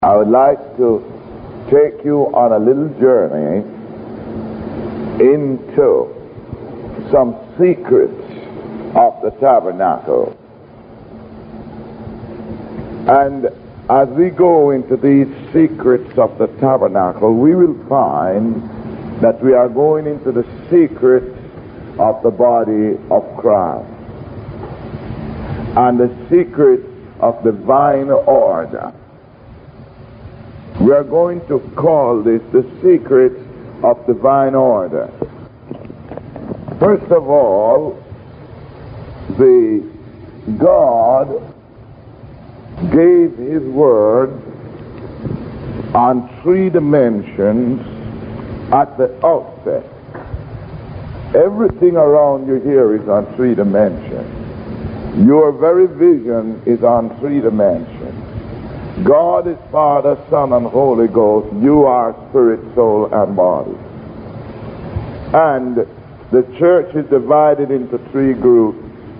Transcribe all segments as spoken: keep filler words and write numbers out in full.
I would like to take you on a little journey into some secrets of the tabernacle. And as we go into these secrets of the tabernacle, we will find that we are going into the secrets of the body of Christ and the secrets of divine order. We are going to call this the secrets of divine order. First of all, the God gave His Word on three dimensions at the outset. Everything around you here is on three dimensions. Your very vision is on three dimensions. God is Father, Son, and Holy Ghost. You are spirit, soul, and body. And the church is divided into three groups.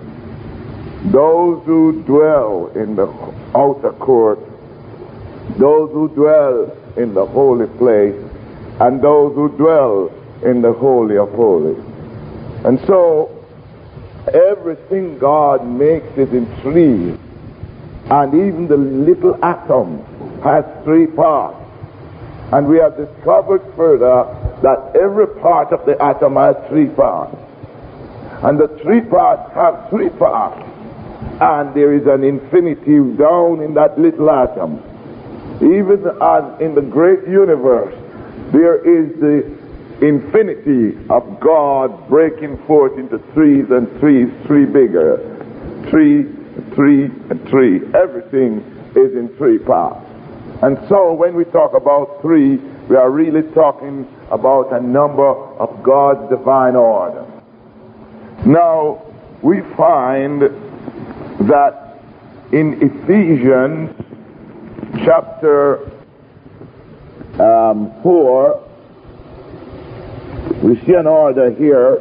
Those who dwell in the outer court, those who dwell in the holy place, and those who dwell in the Holy of Holies. And so, everything God makes is in three. And even the little atom has three parts. And we have discovered further that every part of the atom has three parts. And the three parts have three parts. And there is an infinity down in that little atom. Even as in the great universe, there is the infinity of God breaking forth into threes and threes, three bigger. Three, three, and three. Everything is in three parts. And so when we talk about three, we are really talking about a number of God's divine order. Now, we find that in Ephesians chapter um, four, we see an order here,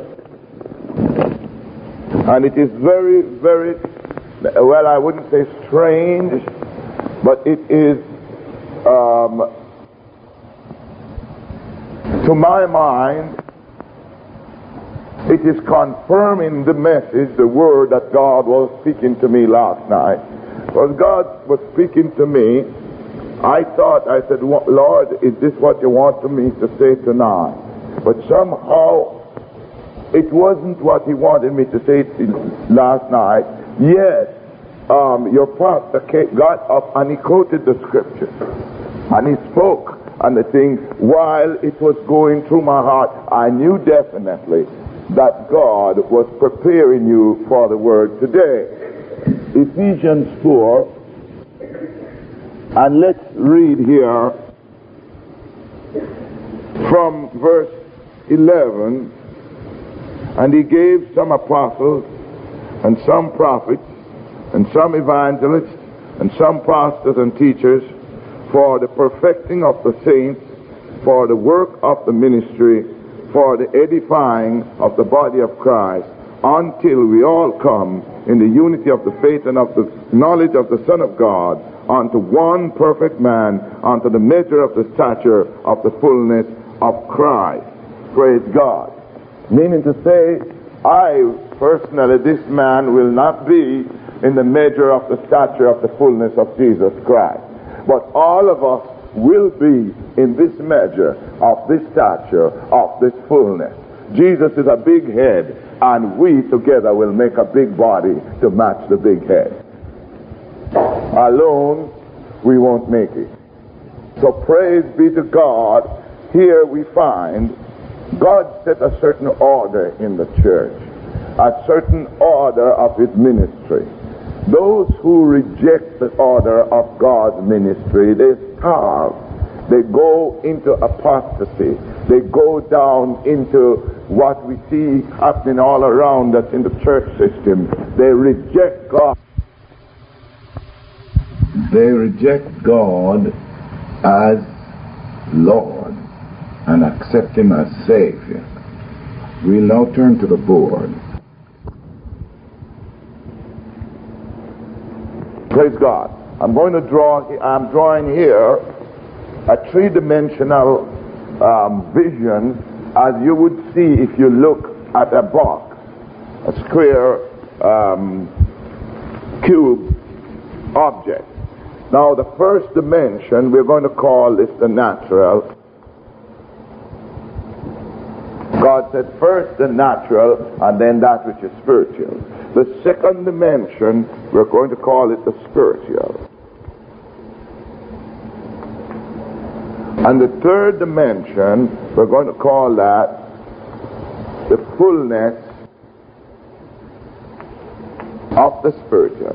and it is very, very, well, I wouldn't say strange, but it is, um, to my mind, it is confirming the message, the word that God was speaking to me last night. Because God was speaking to me, I thought, I said, Lord, is this what you want me to say tonight? But somehow, it wasn't what He wanted me to say last night. Yes, um, your pastor got up and he quoted the scriptures. And he spoke on the thing while it was going through my heart. I knew definitely that God was preparing you for the word today. Ephesians four, and let's read here from verse eleven. And He gave some apostles, and some prophets, and some evangelists, and some pastors and teachers, for the perfecting of the saints, for the work of the ministry, for the edifying of the body of Christ, until we all come in the unity of the faith and of the knowledge of the Son of God, unto one perfect man, unto the measure of the stature of the fullness of Christ. Praise God. Meaning to say, I personally, this man will not be in the measure of the stature of the fullness of Jesus Christ. But all of us will be in this measure of this stature of this fullness. Jesus is a big head, and we together will make a big body to match the big head. Alone, we won't make it. So praise be to God. Here we find God set a certain order in the church, a certain order of His ministry. Those who reject the order of God's ministry, they starve. They go into apostasy. They go down into what we see happening all around us in the church system. They reject God. They reject God as Lord and accept Him as Savior. We'll now turn to the board. Praise God. I'm going to draw, I'm drawing here a three-dimensional um, vision as you would see if you look at a box, a square um, cube object. Now the first dimension, we're going to call this the natural. God said first the natural and then that which is spiritual. The second dimension, we're going to call it the spiritual. And the third dimension, we're going to call that the fullness of the spiritual.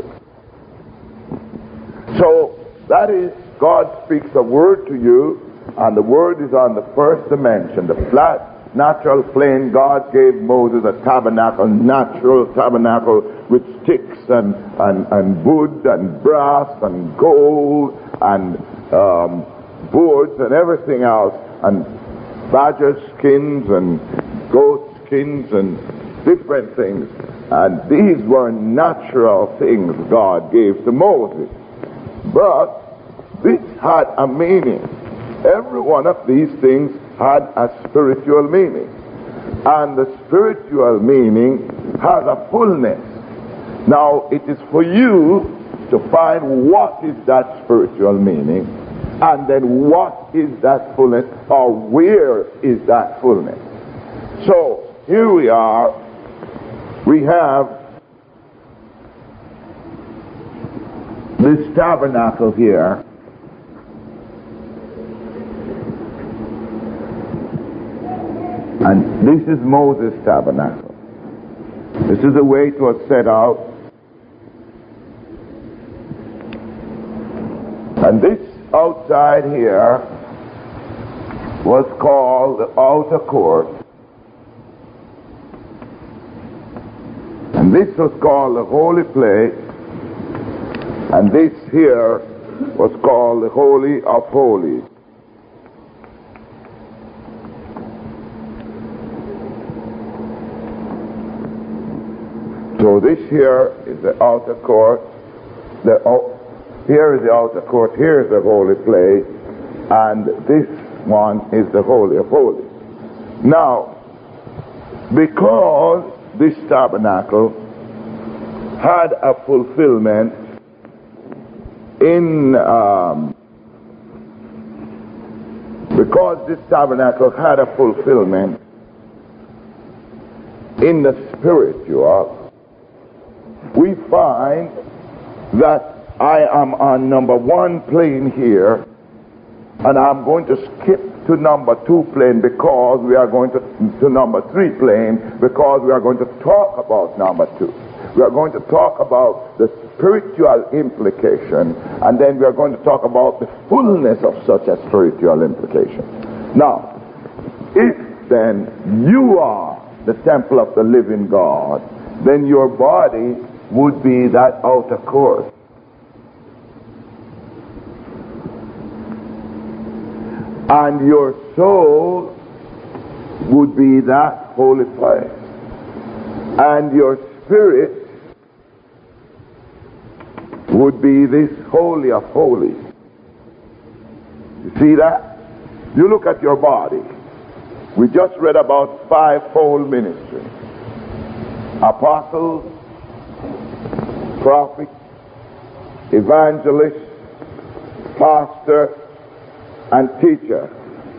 So that is, God speaks a word to you, and the word is on the first dimension, the flat natural plane. God gave Moses a tabernacle, natural tabernacle with sticks and, and, and wood and brass and gold and um, boards and everything else, and badger skins and goat skins and different things. And these were natural things God gave to Moses. But this had a meaning. Every one of these things had a spiritual meaning. And the spiritual meaning has a fullness. Now it is for you to find what is that spiritual meaning, and then what is that fullness, or where is that fullness. So here we are. We have this tabernacle here. And this is Moses' tabernacle. This is the way it was set out. And this outside here was called the outer court. And this was called the holy place. And this here was called the Holy of Holies. So this here is the outer court. The, oh, here is the outer court. Here is the holy place. And this one is the Holy of Holies. Now, because this tabernacle had a fulfillment in, um, because this tabernacle had a fulfillment in the spiritual, we find that I am on number one plane here, and I'm going to skip to number two plane because we are going to, to number three plane because we are going to talk about number two. We are going to talk about the spiritual implication, and then we are going to talk about the fullness of such a spiritual implication. Now, if then you are the temple of the living God, then your body would be that outer court. And your soul would be that holy place. And your spirit would be this holy of holies. You see that? You look at your body. We just read about fivefold ministry. Apostles, prophet, evangelist, pastor, and teacher.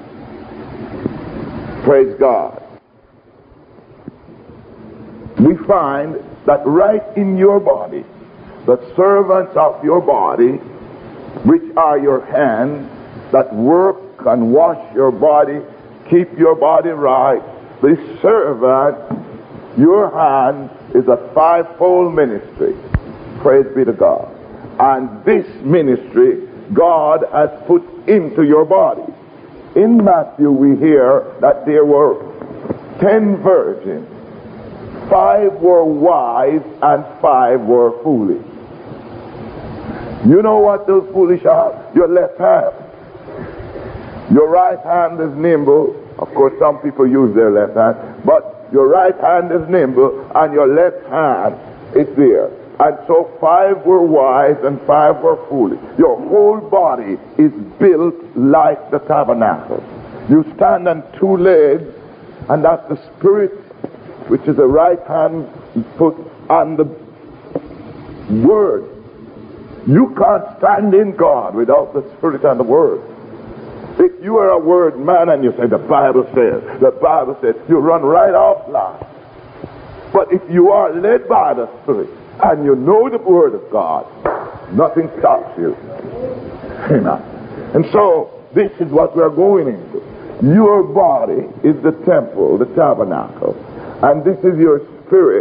Praise God. We find that right in your body, the servants of your body, which are your hands, that work and wash your body, keep your body right, this servant, your hand, is a fivefold ministry. Praise be to God. And this ministry God has put into your body. In Matthew we hear that there were ten virgins. Five were wise and five were foolish. You know what those foolish are? Your left hand. Your right hand is nimble. Of course, some people use their left hand. But your right hand is nimble and your left hand is there. And so five were wise and five were foolish. Your whole body is built like the tabernacle. You stand on two legs, and that's the spirit, which is the right hand foot on the word. You can't stand in God without the spirit and the word. If you are a word man and you say the Bible says, the Bible says, you run right off line. But if you are led by the spirit and you know the word of God, nothing stops you. Amen. And so this is what we're going into. Your body is the temple, the tabernacle, and this is your spirit,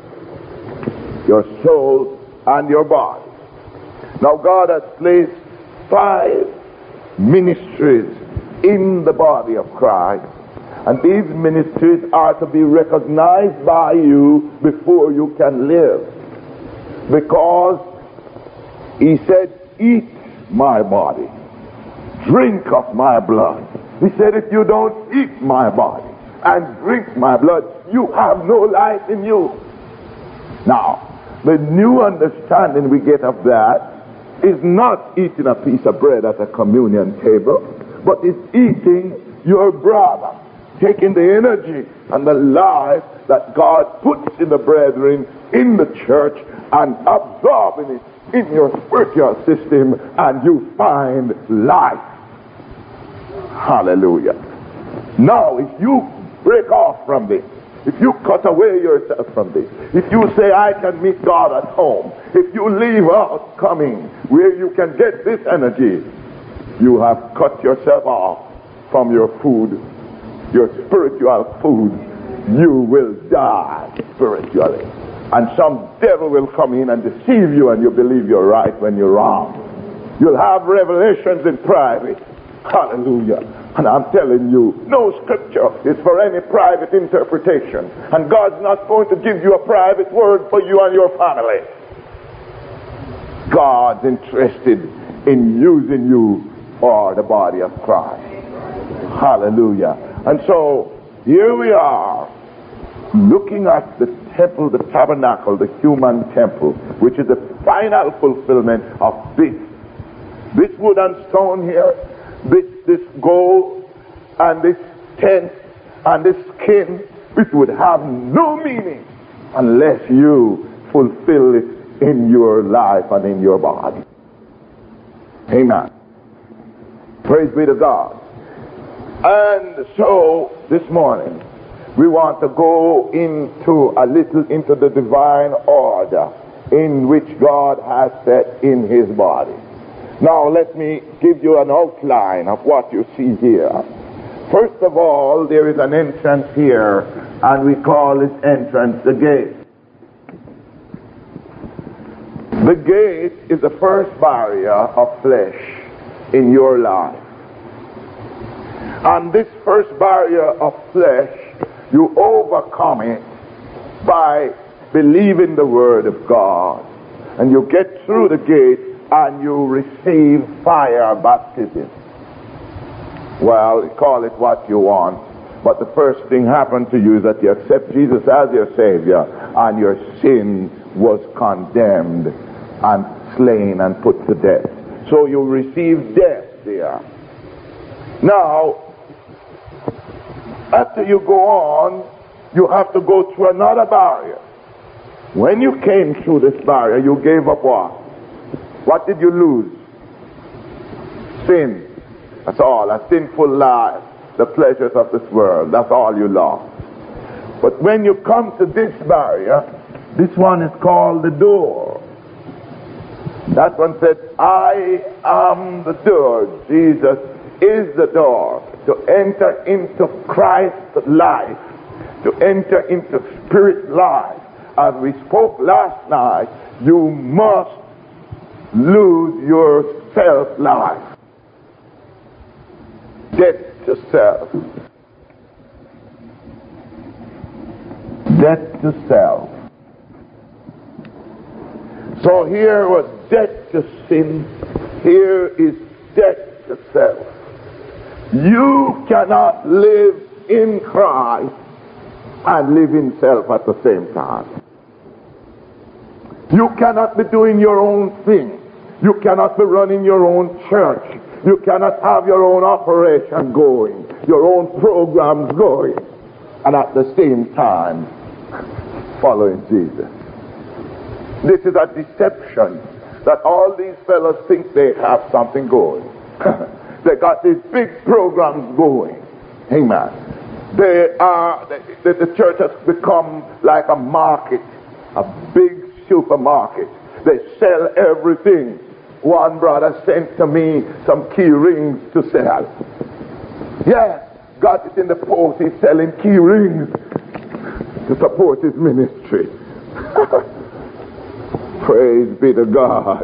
your soul, and your body. Now God has placed five ministries in the body of Christ, and these ministries are to be recognized by you before you can live, because he said, eat my body, drink of my blood. He said, if you don't eat my body and drink my blood, you have no life in you. Now, the new understanding we get of that is not eating a piece of bread at a communion table, but it's eating your brother, taking the energy and the life that God puts in the brethren in the church and absorbing it in your spiritual system, and you find life. Hallelujah. Now, if you break off from this, if you cut away yourself from this, if you say, I can meet God at home, if you leave out coming where you can get this energy, you have cut yourself off from your food, your spiritual food. You will die spiritually. And some devil will come in and deceive you, and you believe you're right when you're wrong. You'll have revelations in private. Hallelujah. And I'm telling you, no scripture is for any private interpretation. And God's not going to give you a private word for you and your family. God's interested in using you for the body of Christ. Hallelujah. And so, here we are, looking at the temple, the tabernacle, the human temple, which is the final fulfillment of this. This wood and stone here, this this gold and this tent and this skin, it would have no meaning unless you fulfill it in your life and in your body. Amen. Praise be to God. And so this morning we want to go into a little into the divine order in which God has set in his body. Now let me give you an outline of what you see here. First of all, there is an entrance here, and we call this entrance the gate. The gate is the first barrier of flesh in your life. And this first barrier of flesh, you overcome it by believing the word of God. And you get through the gate and you receive fire baptism. Well, call it what you want, but the first thing happened to you is that you accept Jesus as your Savior, and your sin was condemned and slain and put to death. So you receive death there. Now, after you go on, you have to go through another barrier. When you came through this barrier, you gave up what? What did you lose? Sin. That's all. A sinful life. The pleasures of this world. That's all you lost. But when you come to this barrier, this one is called the door. That one said, I am the door. Jesus is the door to enter into Christ's life, to enter into spirit life. As we spoke last night, you must lose your self-life. Death to self. Death to self. So here was death to sin. Here is death to self. You cannot live in Christ and live in self at the same time. You cannot be doing your own thing. You cannot be running your own church. You cannot have your own operation going, your own programs going, and at the same time following Jesus. This is a deception that all these fellows think they have something going. They got these big programs going. Amen. They are, the, the church has become like a market, a big supermarket. They sell everything. One brother sent to me some key rings to sell. Yes, got it in the post. He's selling key rings to support his ministry. Praise be to God.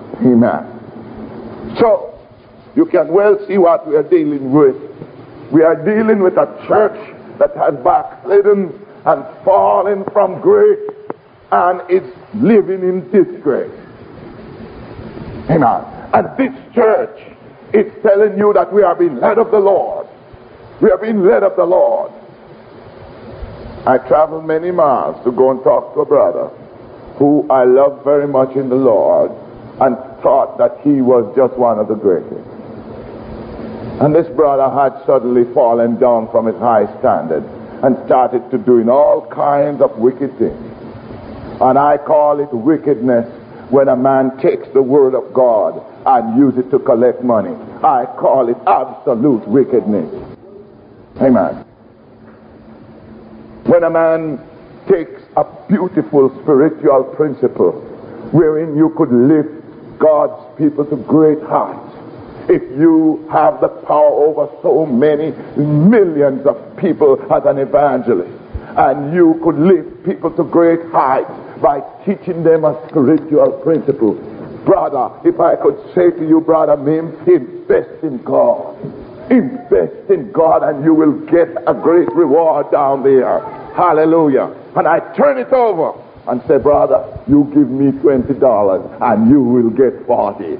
Amen. So, you can well see what we are dealing with. We are dealing with a church that has backslidden and fallen from grace and is living in disgrace. Amen. And this church is telling you that we are being led of the Lord. We are being led of the Lord. I traveled many miles to go and talk to a brother who I love very much in the Lord and thought that he was just one of the greatest. And this brother had suddenly fallen down from his high standard and started to doing all kinds of wicked things. And I call it wickedness when a man takes the word of God and uses it to collect money. I call it absolute wickedness. Amen. When a man takes a beautiful spiritual principle wherein you could lift God's people to great heights. If you have the power over so many millions of people as an evangelist, and you could lift people to great heights by teaching them a spiritual principle. Brother, if I could say to you, brother Mims, invest in God. Invest in God and you will get a great reward down there. Hallelujah. And I turn it over and say, brother, you give me twenty dollars and you will get forty.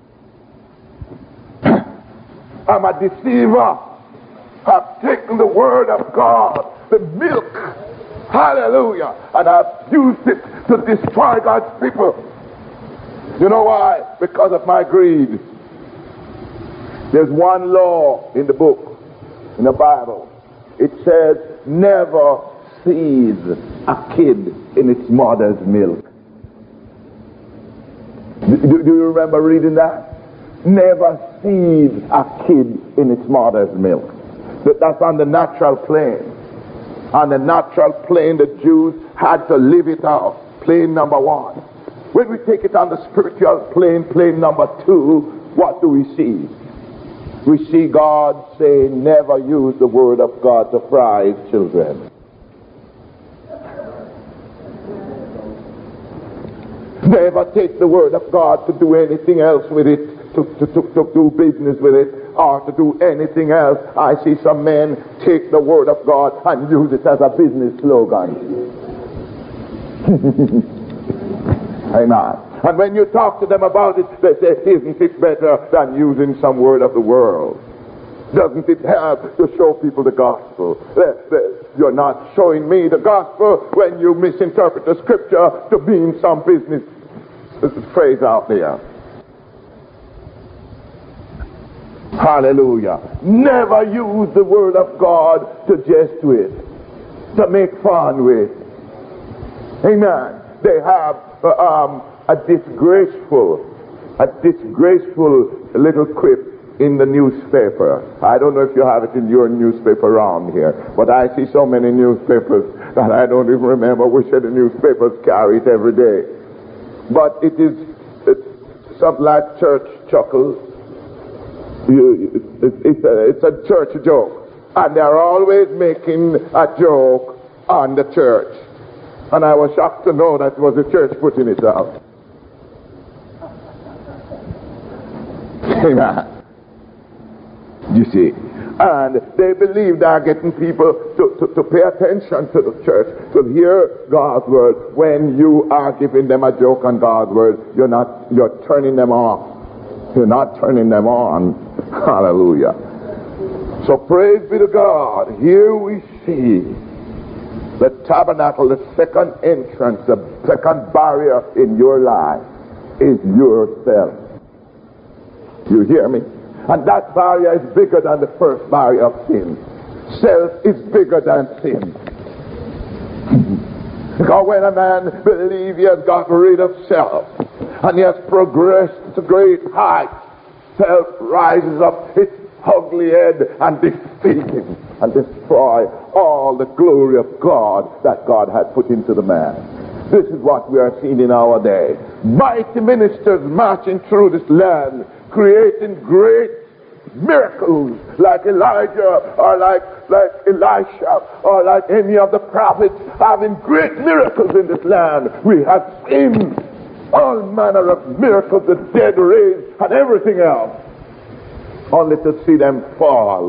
I'm a deceiver. I've taken the word of God, the milk, hallelujah, and I've used it to destroy God's people. You know why? Because of my greed. There's one law in the book, in the Bible. It says, never seethe a kid in its mother's milk. Do, do, do you remember reading that? Never seethe a kid in its mother's milk. That's on the natural plane. On the natural plane, the Jews had to live it out. Plane number one. When we take it on the spiritual plane, plane number two, what do we see? We see God saying, never use the word of God to fry his children. Never take the word of God to do anything else with it, to, to, to, to do business with it, or to do anything else. I see some men take the word of God and use it as a business slogan. Amen. And when you talk to them about it, they say, isn't it better than using some word of the world? Doesn't it help to show people the gospel? You're not showing me the gospel when you misinterpret the scripture to mean some business phrase out there. Hallelujah. Never use the word of God to jest with, to make fun with. Amen. They have uh, um, a disgraceful, a disgraceful little quip in the newspaper. I don't know if you have it in your newspaper around here, but I see so many newspapers that I don't even remember which of the newspapers carry it every day. But it is it's something like church chuckles. You, it, it's, a, it's a church joke, and they're always making a joke on the church. And I was shocked to know that it was the church putting it out. Amen. You see, and they believe they are getting people to, to, to pay attention to the church, to hear God's word. When you are giving them a joke on God's word, you're not, you're turning them off. You're not turning them on. Hallelujah. So praise be to God. Here we see The tabernacle, the second entrance, the second barrier in your life is yourself. You hear me? And that barrier is bigger than the first barrier of sin. Self is bigger than sin. Because when a man believes he has got rid of self and he has progressed to great heights, self rises up its ugly head and defeats him and destroy all the glory of God that God had put into the man. This is what we are seeing in our day. Mighty ministers marching through this land, creating great miracles like Elijah or like, like Elisha or like any of the prophets, having great miracles in this land. We have seen all manner of miracles, the dead raised and everything else, only to see them fall.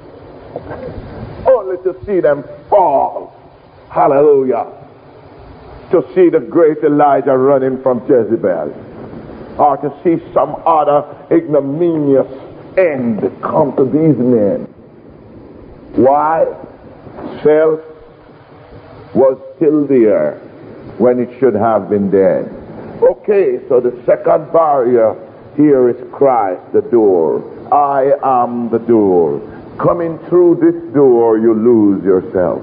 Only to see them fall. Hallelujah. To see the great Elijah running from Jezebel, or to see some other ignominious end come to these men. Why? Self was still there when it should have been dead. Okay, so the second barrier here is Christ, the door. I am the door. Coming through this door, you lose yourself.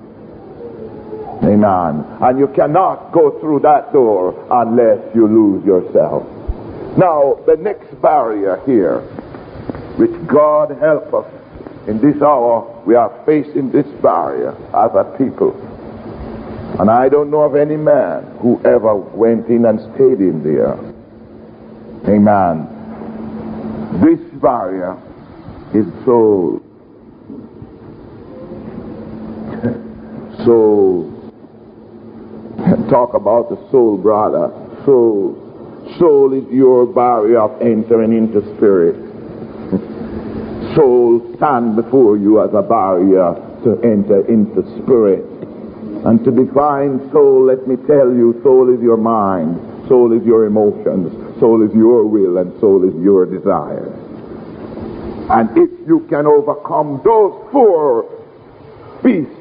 Amen. And you cannot go through that door unless you lose yourself. Now, the next barrier here, which God help us in this hour, we are facing this barrier as a people. And I don't know of any man who ever went in and stayed in there. Amen. This barrier is soul. Soul. Talk about the soul, brother. Soul. Soul is your barrier of entering into spirit. Soul stand before you as a barrier to enter into spirit. And to define soul, let me tell you, soul is your mind, soul is your emotions, soul is your will, and soul is your desires. And if you can overcome those four beasts,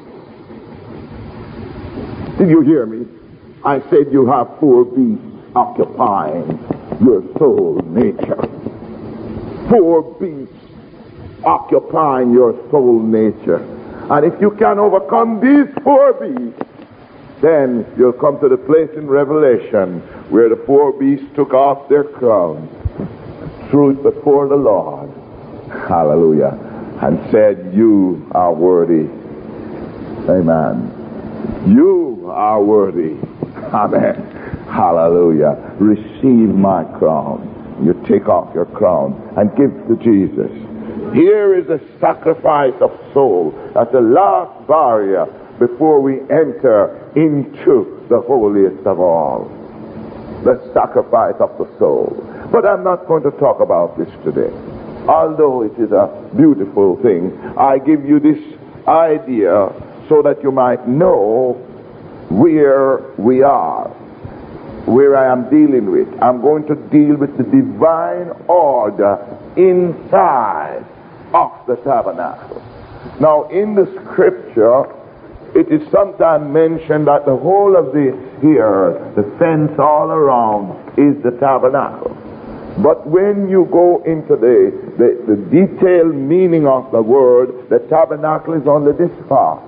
did you hear me? I said you have four beasts occupying your soul nature. Four beasts occupying your soul nature. And if you can overcome these four beasts, then you'll come to the place in Revelation where the four beasts took off their crowns, threw it before the Lord, hallelujah, and said, you are worthy. Amen. You are worthy. Amen. Hallelujah. Receive my crown. You take off your crown and give to Jesus. Here is a sacrifice of soul. That's the last barrier before we enter into the holiest of all. The sacrifice of the soul. But I'm not going to talk about this today. Although it is a beautiful thing, I give you this idea so that you might know where we are, where I am dealing with. I'm going to deal with the divine order inside of the tabernacle. Now, in the scripture, it is sometimes mentioned that the whole of this here, the fence all around, is the tabernacle. But when you go into the, the, the detailed meaning of the word, the tabernacle is only this far.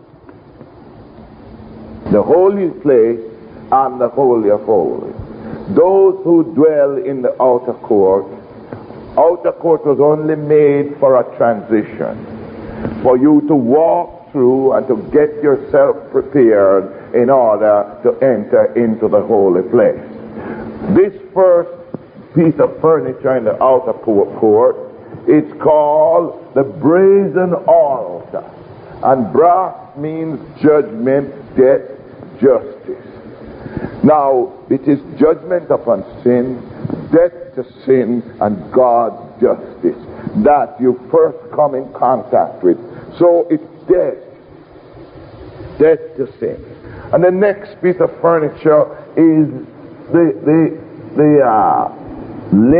The holy place and the holy of holies. Those who dwell in the outer court, outer court was only made for a transition, for you to walk through and to get yourself prepared in order to enter into the holy place. This first piece of furniture in the outer court is called the brazen altar, and brass means judgment, death, justice. Now, it is judgment upon sin, death to sin, and God's justice that you first come in contact with. So it's death, death to sin. And the next piece of furniture is the the the uh,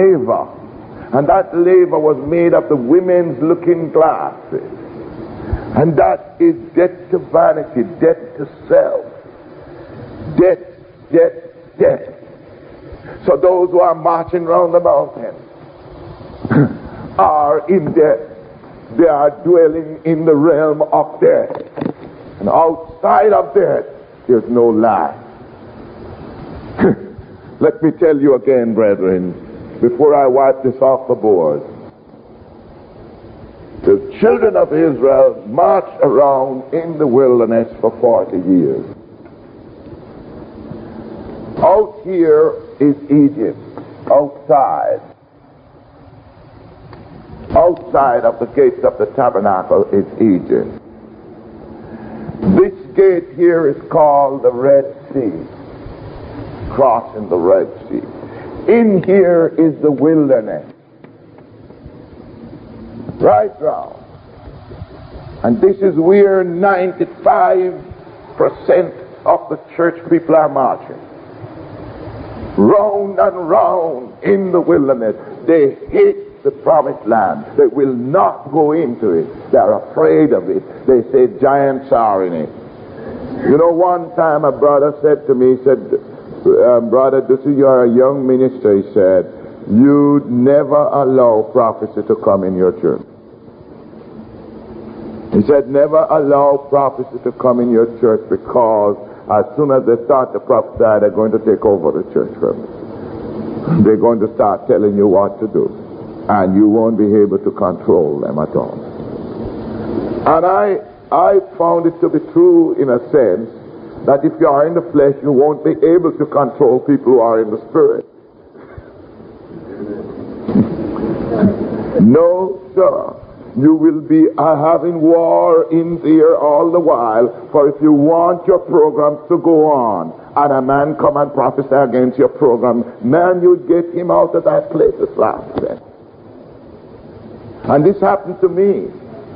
laver, and that laver was made of the women's looking glasses. And that is death to vanity, death to self. Death, death, death. So those who are marching round the mountain are in death. They are dwelling in the realm of death. And outside of death, there's no life. Let me tell you again, brethren, before I wipe this off the board. The children of Israel marched around in the wilderness for forty years. Out here is Egypt, outside. Outside of the gates of the tabernacle is Egypt. This gate here is called the Red Sea, crossing the Red Sea. In here is the wilderness, right round. And this is where ninety-five percent of the church people are marching. Round and round in the wilderness. They hate the promised land. They will not go into it. They're afraid of it. They say giants are in it. You know, one time a brother said to me, he said, um, brother, this is you're a young minister, he said, you'd never allow prophecy to come in your church. He said, never allow prophecy to come in your church, because as soon as they start to prophesy, they're going to take over the church from you. They're going to start telling you what to do, and you won't be able to control them at all. And I, I found it to be true in a sense that if you are in the flesh, you won't be able to control people who are in the spirit. No, sir. You will be uh, having war in there all the while, for if you want your programs to go on, and a man come and prophesy against your program, man, you'd get him out of that place at last then. And this happened to me.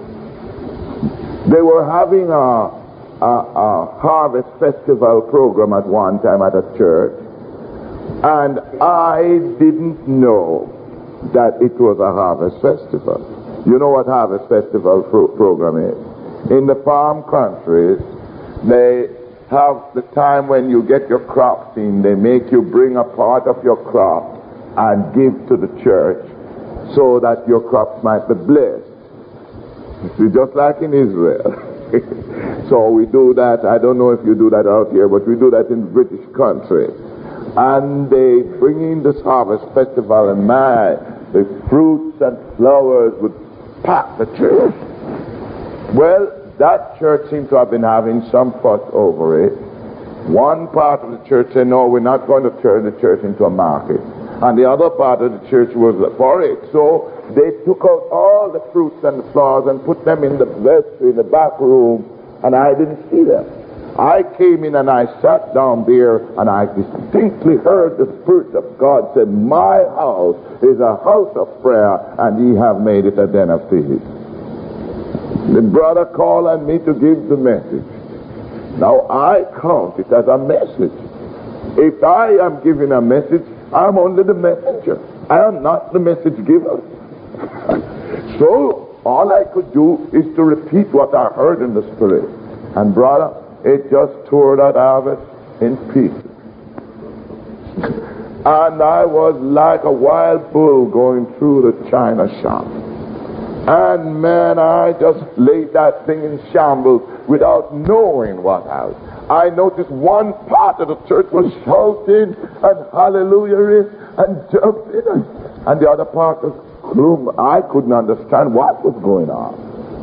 They were having a, a, a harvest festival program at one time at a church, and I didn't know that it was a harvest festival. You know what harvest festival pro- program is? In the farm countries, they have the time when you get your crops in, they make you bring a part of your crop and give to the church so that your crops might be blessed. It's just like in Israel. So we do that. I don't know if you do that out here, but we do that in the British country. And they bring in this harvest festival, and my, the fruits and flowers would pack the church. Well, that church seemed to have been having some fuss over it. One part of the church said, no, we're not going to turn the church into a market. And the other part of the church was for it. So they took out all the fruits and the flowers and put them in the vestry, in the back room, and I didn't see them. I came in and I sat down there, and I distinctly heard the Spirit of God say, my house is a house of prayer, and ye have made it a den of thieves. The brother called on me to give the message. Now I count it as a message. If I am giving a message, I'm only the messenger. I am not the message giver. So all I could do is to repeat what I heard in the Spirit. And brother, it just tore that harvest in pieces. And I was like a wild bull going through the china shop. And man, I just laid that thing in shambles without knowing what I was. I noticed one part of the church was shouting and hallelujah and jumping, and the other part was gloom. I couldn't understand what was going on.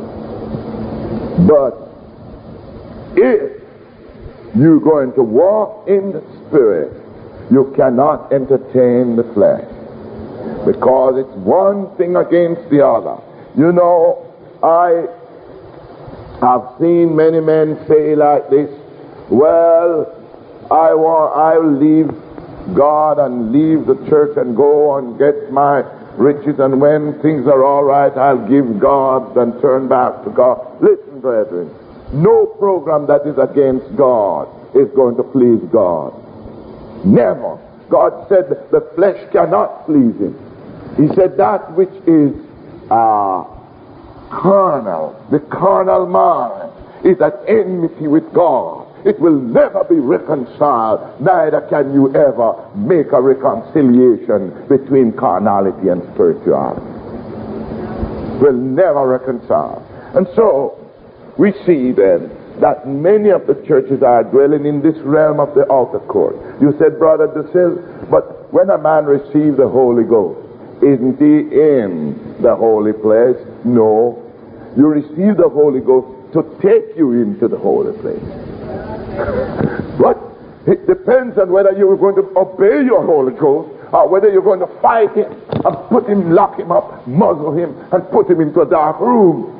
But if you're going to walk in the Spirit, you cannot entertain the flesh, because it's one thing against the other. You know, I have seen many men say like this, well, I want, I'll leave God and leave the church and go and get my riches, and when things are all right, I'll give God and turn back to God. Listen, brethren, no program that is against God is going to please God. Never. God said the flesh cannot please him. He said that which is uh, carnal, the carnal mind, is at enmity with God. It will never be reconciled, neither can you ever make a reconciliation between carnality and spirituality. Will never reconcile. And so, we see then that many of the churches are dwelling in this realm of the outer court. You said, Brother DeSille, but when a man receives the Holy Ghost, isn't he in the holy place? No. You receive the Holy Ghost to take you into the holy place. But it depends on whether you're going to obey your Holy Ghost or whether you're going to fight him and put him, lock him up, muzzle him, and put him into a dark room.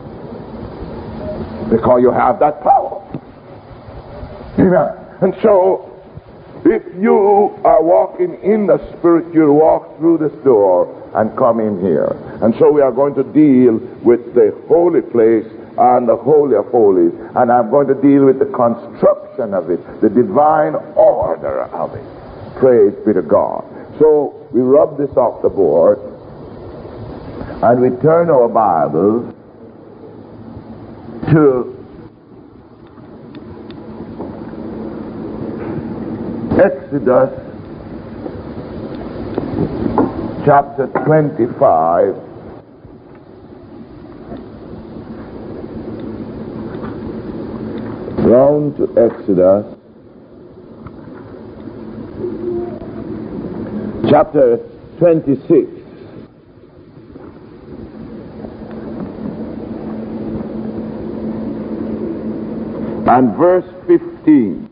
Because you have that power. Amen. And so, if you are walking in the Spirit, you'll walk through this door and come in here. And so we are going to deal with the holy place and the Holy of Holies. And I'm going to deal with the construction of it, the divine order of it. Praise be to God. So we rub this off the board and we turn our Bibles to Exodus chapter twenty-five. Round to Exodus chapter twenty-six. And verse fifteen.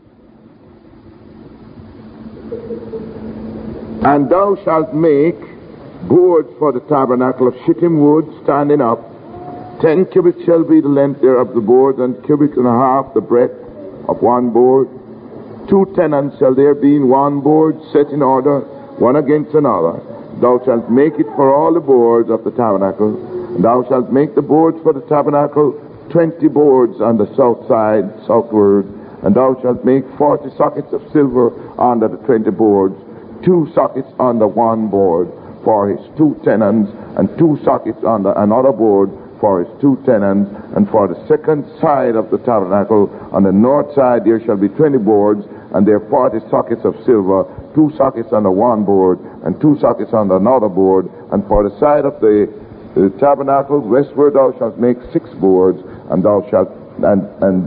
And thou shalt make boards for the tabernacle of shittim wood standing up. Ten cubits shall be the length thereof the boards, and cubit and a half the breadth of one board. Two tenons shall there be in one board, set in order, one against another. Thou shalt make it for all the boards of the tabernacle. And thou shalt make the boards for the tabernacle, twenty boards on the south side, southward. And thou shalt make forty sockets of silver under the twenty boards, two sockets on the one board for his two tenons, and two sockets on the another board for his two tenons. And for the second side of the tabernacle, on the north side, there shall be twenty boards, and there forty sockets of silver, two sockets on the one board, and two sockets on the another board. And for the side of the, the tabernacle westward, thou shalt make six boards, and thou shalt and and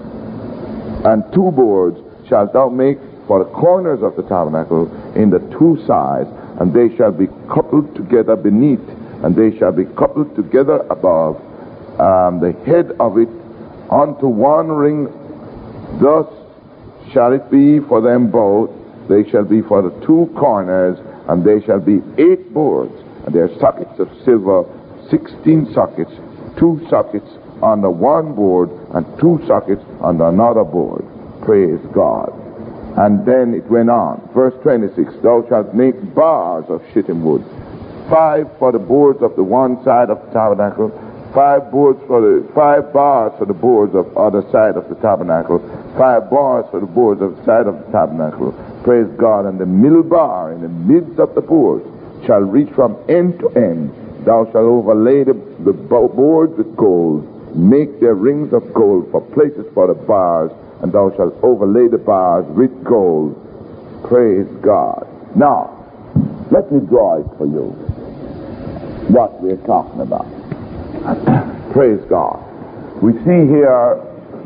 and two boards shalt thou make for the corners of the tabernacle in the two sides, and they shall be coupled together beneath, and they shall be coupled together above, um, the head of it unto one ring. Thus shall it be for them both. They shall be for the two corners, and they shall be eight boards, and their sockets of silver, sixteen sockets, two sockets on the one board, and two sockets on the another board. Praise God. And then it went on. Verse twenty-six, thou shalt make bars of shittim wood, five for the boards of the one side of the tabernacle, five boards for the five bars for the boards of other side of the tabernacle, five bars for the boards of the side of the tabernacle. Praise God. And the middle bar in the midst of the boards shall reach from end to end. Thou shalt overlay the, the boards with gold, make their rings of gold for places for the bars, and thou shalt overlay the bars with gold. Praise God. Now, let me draw it for you, what we're talking about. Praise God. We see here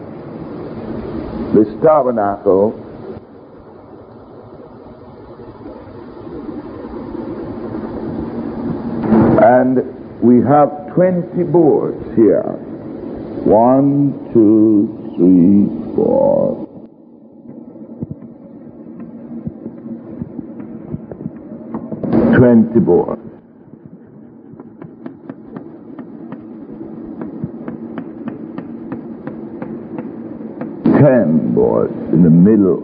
this tabernacle, and we have twenty boards here. One, two, three, four. Twenty boards. Ten boards in the middle.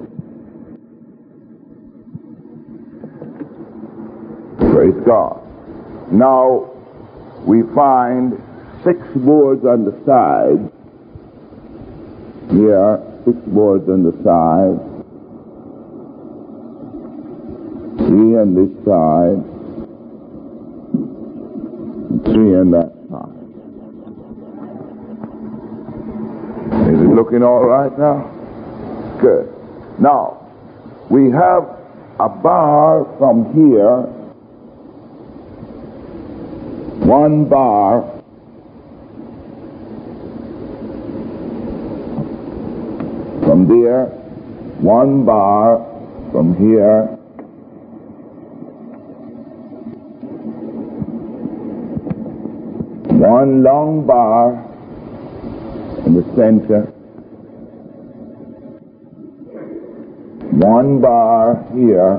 Praise God. Now we find six boards on the side. Here, six boards on the side. Three on this side. And three on that side. Looking all right now? Good. Now, we have a bar from here, one bar, from there, one bar from here, one long bar in the center, one bar here,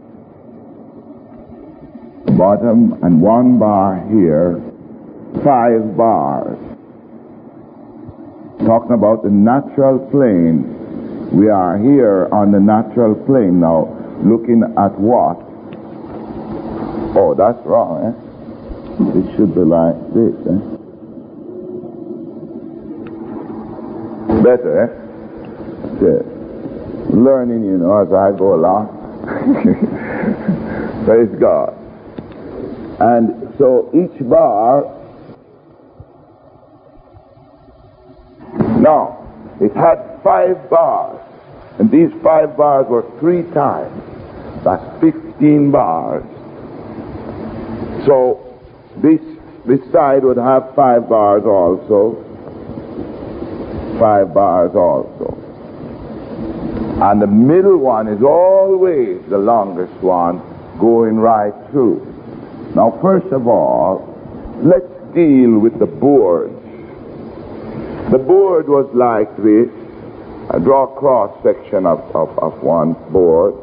bottom, and one bar here, five bars. Talking about the natural plane. We are here on the natural plane now, looking at what? Oh, that's wrong, eh? It should be like this, eh? Better, eh? Good. Learning, you know, as I go along. Praise God. And so each bar, now, it had five bars, and these five bars were three times. That's fifteen bars. So this this side would have five bars also, five bars also. And the middle one is always the longest one, going right through. Now, first of all, let's deal with the board. The board was like this. I draw a cross section of, of, of one board.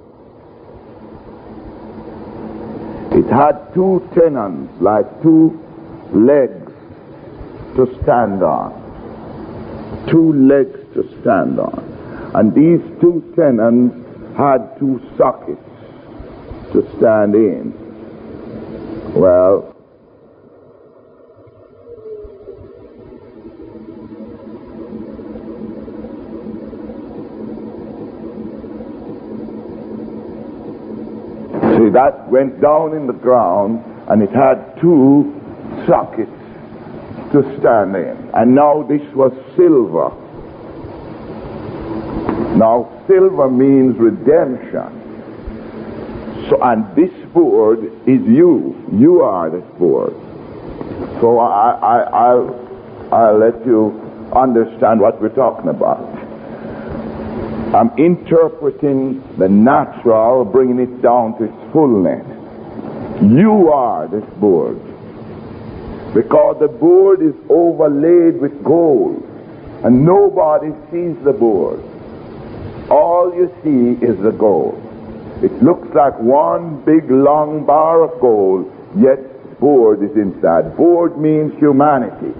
It had two tenons, like two legs to stand on. Two legs to stand on. And these two tenons had two sockets to stand in. Well, see, that went down in the ground, and it had two sockets to stand in. And now this was silver. Now, silver means redemption. So, and this board is you. You are this board. So I, I, I'll, I'll let you understand what we're talking about. I'm interpreting the natural, bringing it down to its fullness. You are this board. Because the board is overlaid with gold, and nobody sees the board. All you see is the gold. It looks like one big long bar of gold, yet board is inside. Board means humanity.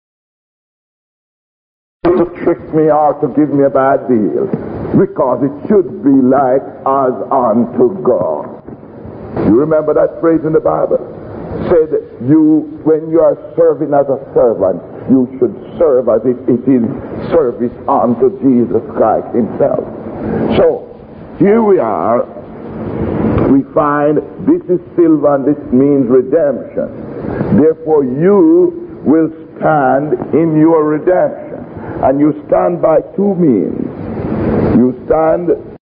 To trick me or to give me a bad deal, because it should be like as unto God. You remember that phrase in the Bible? Said you, when you are serving as a servant, you should serve as if it is service unto Jesus Christ himself. So, here we are. We find this is silver and this means redemption. Therefore, you will stand in your redemption. And you stand by two means. You stand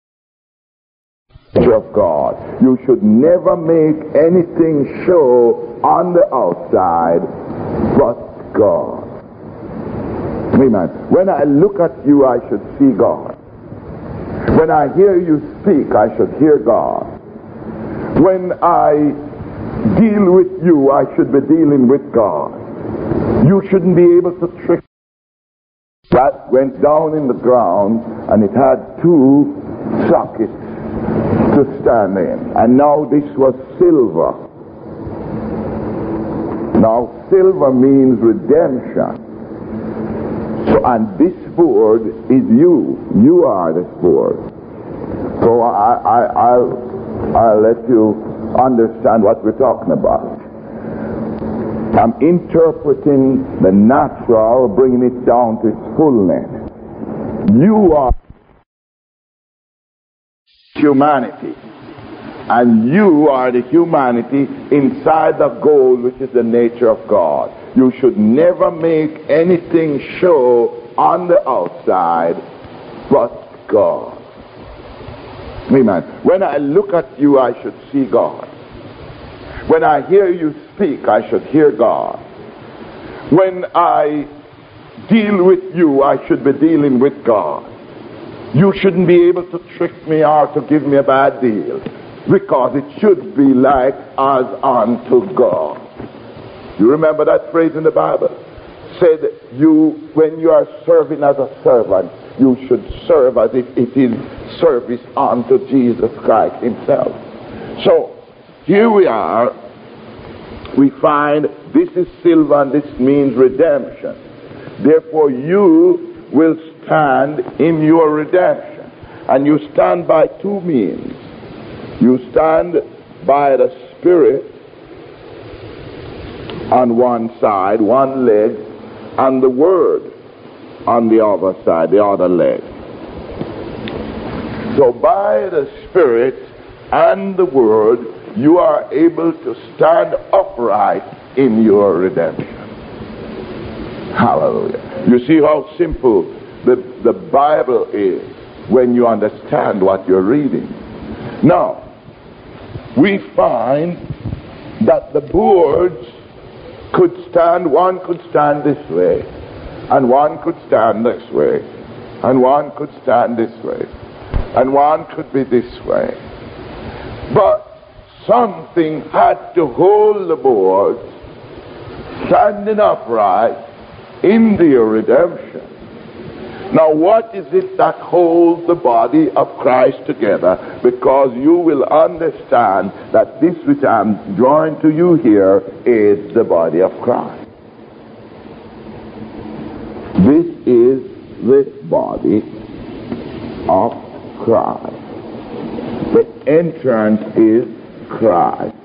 of God. You should never make anything show on the outside but God. Amen. When I look at you, I should see God. When I hear you speak, I should hear God. When I deal with you, I should be dealing with God. You shouldn't be able to trick. That went down in the ground, and it had two sockets to stand in. And now this was silver. Now silver means redemption. So, and this board is you. You are this board. So I, I, I'll, I'll let you understand what we're talking about. I'm interpreting the natural, bringing it down to its fullness. You are humanity. And you are the humanity inside the gold, which is the nature of God. You should never make anything show on the outside but God. Amen. When I look at you, I should see God. When I hear you speak, I should hear God. When I deal with you, I should be dealing with God. You shouldn't be able to trick me or to give me a bad deal, because it should be like as unto God. You remember that phrase in the Bible? Said you, when you are serving as a servant, you should serve as if it is service unto Jesus Christ himself. So, here we are. We find this is silver and this means redemption. Therefore, you will stand in your redemption. And you stand by two means. You stand by the Spirit on one side, one leg, and the Word on the other side, the other leg. So by the Spirit and the Word, you are able to stand upright in your redemption. Hallelujah. You see how simple the, the Bible is when you understand what you're reading. Now, we find that the boards could stand, one could stand this way, and one could stand this way, and one could stand this way, and one could be this way. But something had to hold the boards standing upright in their redemption. Now, what is it that holds the body of Christ together? Because you will understand that this which I'm drawing to you here is the body of Christ. This is the body of Christ. The entrance is Christ,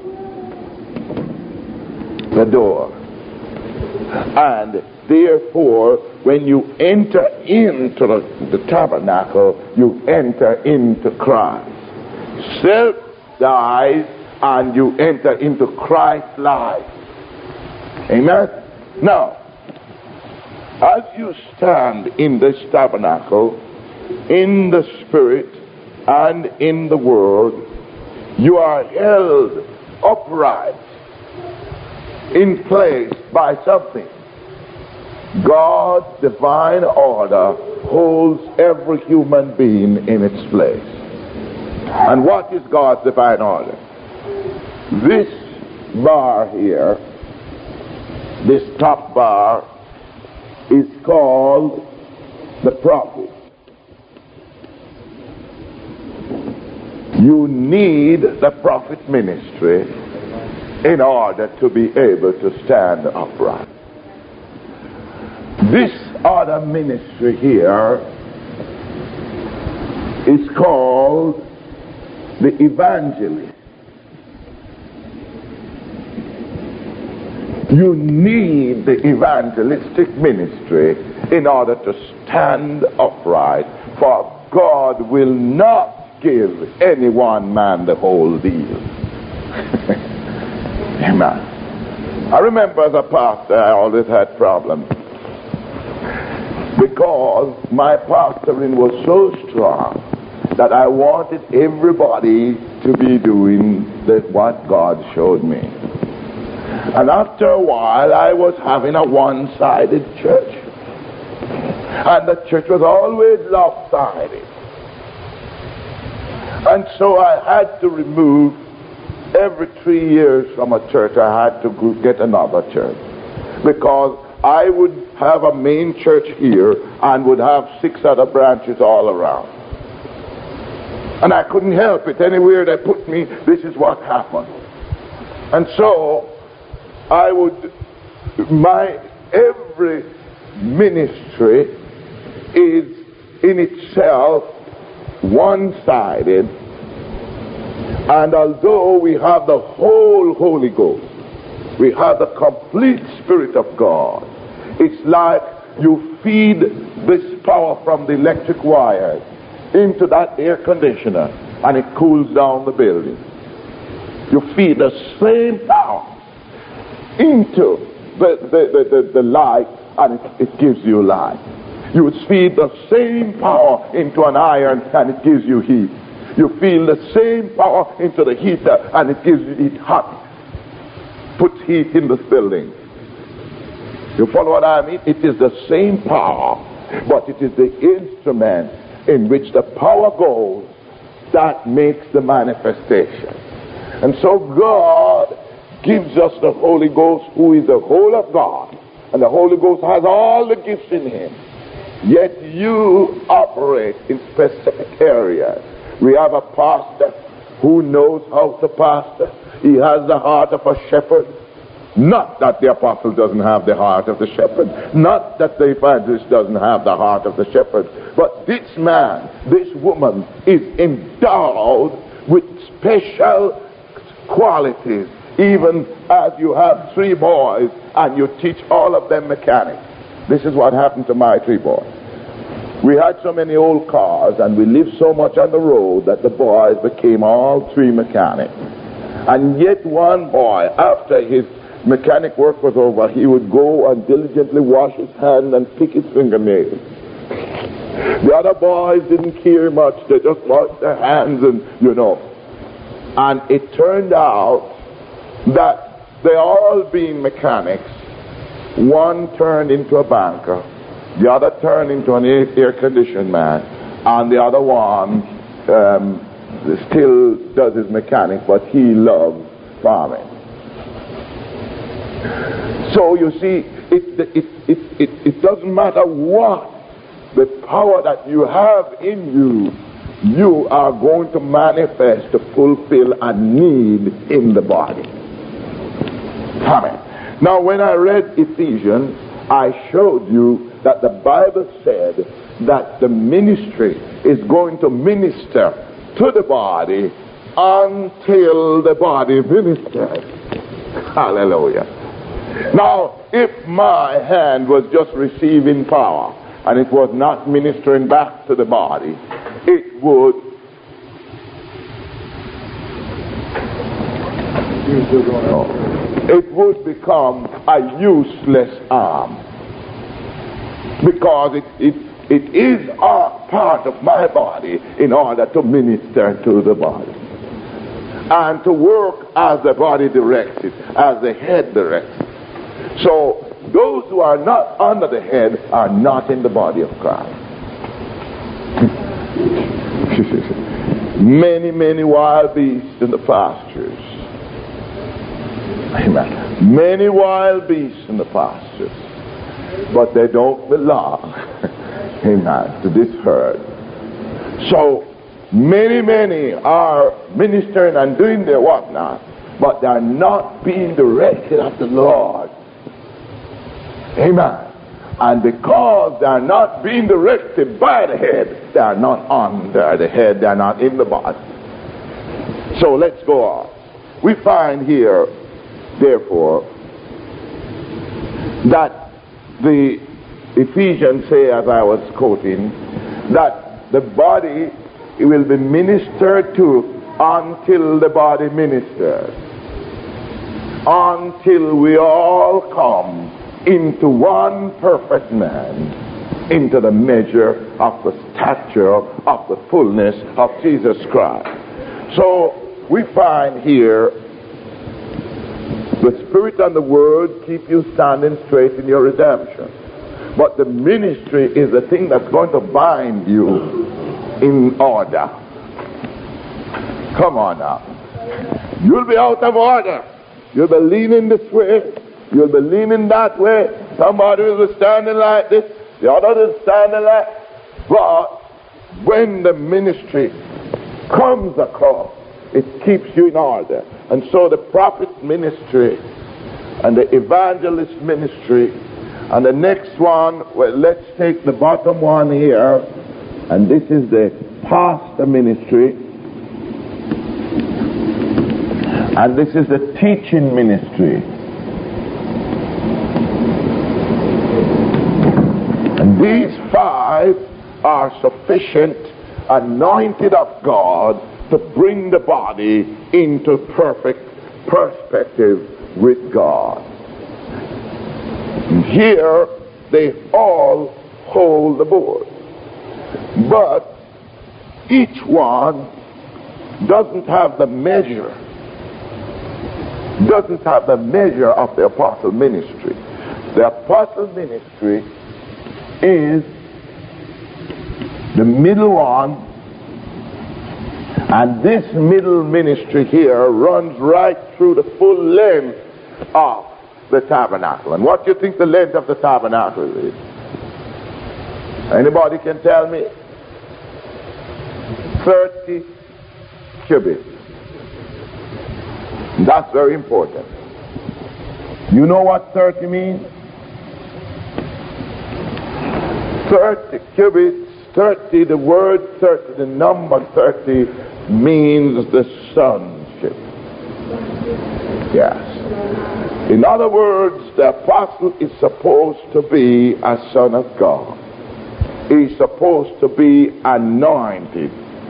the door. And therefore, when you enter into the, the tabernacle, you enter into Christ. Self dies and you enter into Christ's life. Amen? Now, as you stand in this tabernacle, in the Spirit and in the Word, you are held upright in place by something. God's divine order holds every human being in its place. And what is God's divine order? This bar here, this top bar, is called the prophet. You need the prophet ministry in order to be able to stand upright. This other ministry here is called the evangelist. You need the evangelistic ministry in order to stand upright, for God will not give any one man the whole deal. Amen. I remember as a pastor, I always had problems, because my pastoring was so strong that I wanted everybody to be doing the, what God showed me. And after a while, I was having a one-sided church. And the church was always lopsided. And so I had to remove, every three years from a church, I had to get another church. Because I would have a main church here and would have six other branches all around. And I couldn't help it. Anywhere they put me, this is what happened. And so I would, my every ministry is in itself one-sided. And although we have the whole Holy Ghost, we have the complete Spirit of God, it's like you feed this power from the electric wires into that air conditioner and it cools down the building. You feed the same power into the, the, the, the, the light and it, it gives you light. You feed the same power into an iron and it gives you heat. You feel the same power into the heater and it gives it hot. Puts heat in the building. You follow what I mean? It is the same power, but it is the instrument in which the power goes that makes the manifestation. And so God gives us the Holy Ghost, who is the whole of God. And the Holy Ghost has all the gifts in him. Yet you operate in specific areas. We have a pastor who knows how to pastor. He has the heart of a shepherd. Not that the apostle doesn't have the heart of the shepherd. Not that the evangelist doesn't have the heart of the shepherd. But this man, this woman is endowed with special qualities. Even as you have three boys and you teach all of them mechanics. This is what happened to my three boys. We had so many old cars and we lived so much on the road that the boys became all three mechanics. And yet one boy, after his mechanic work was over, he would go and diligently wash his hand and pick his fingernails. The other boys didn't care much. They just washed their hands and, you know. And it turned out that they all being mechanics, one turned into a banker, the other turned into an air conditioned man, and the other one um, still does his mechanic, but he loves farming. So you see, it, it, it, it, it doesn't matter what the power that you have in you, you are going to manifest to fulfill a need in the body. Amen. Now when I read Ephesians, I showed you that the Bible said that the ministry is going to minister to the body until the body ministers. Hallelujah. Now, if my hand was just receiving power and it was not ministering back to the body, it would it would become a useless arm, because it, it, it is a part of my body in order to minister to the body and to work as the body directs it, as the head directs it. So those who are not under the head are not in the body of Christ. Many, many wild beasts in the pastures. Amen. Many wild beasts in the pastures, but they don't belong, amen, to this herd. So many, many are ministering and doing their whatnot, but they are not being directed of the Lord. Amen. And because they are not being directed by the head, they are not under the head, they are not in the body. So let's go on. We find here, therefore, that the Ephesians say, as I was quoting, that the body will be ministered to until the body ministers, until we all come into one perfect man, into the measure of the stature of the fullness of Jesus Christ. So we find here the Spirit and the Word keep you standing straight in your redemption. But the ministry is the thing that's going to bind you in order. Come on now. You'll be out of order. You'll be leaning this way. You'll be leaning that way. Somebody will be standing like this. The other is standing like. But when the ministry comes across, it keeps you in order. And so the prophet ministry and the evangelist ministry and the next one, well, let's take the bottom one here, and this is the pastor ministry, and this is the teaching ministry. And these five are sufficient, anointed of God, to bring the body into perfect perspective with God. And here they all hold the board. But each one doesn't have the measure, doesn't have the measure of the apostle ministry. The apostle ministry is the middle one, and this middle ministry here runs right through the full length of the tabernacle. And what do you think the length of the tabernacle is? Anybody can tell me? thirty cubits. That's very important. You know what thirty means? thirty cubits, thirty, the word thirty, the number thirty means the sonship. Yes. In other words, the apostle is supposed to be a son of God. He's supposed to be anointed.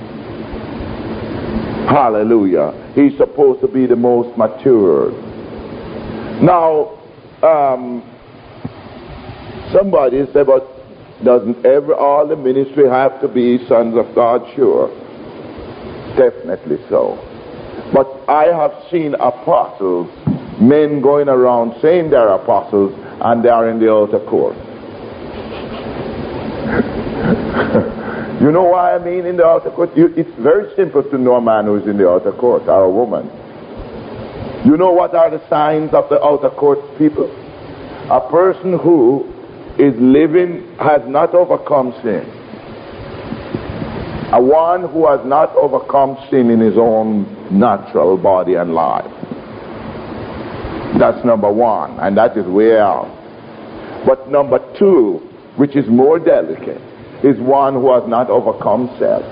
Hallelujah. He's supposed to be the most matured. Now, um, somebody said, but doesn't ever all the ministry have to be sons of God? Sure. Definitely so. But I have seen apostles, men going around saying they're apostles, and they are in the outer court. You know why I mean in the outer court? You, it's very simple to know a man who is in the outer court, or a woman. You know what are the signs of the outer court people? A person who is living, has not overcome sin. A one who has not overcome sin in his own natural body and life. That's number one, and that is way out. But number two, which is more delicate, is one who has not overcome self.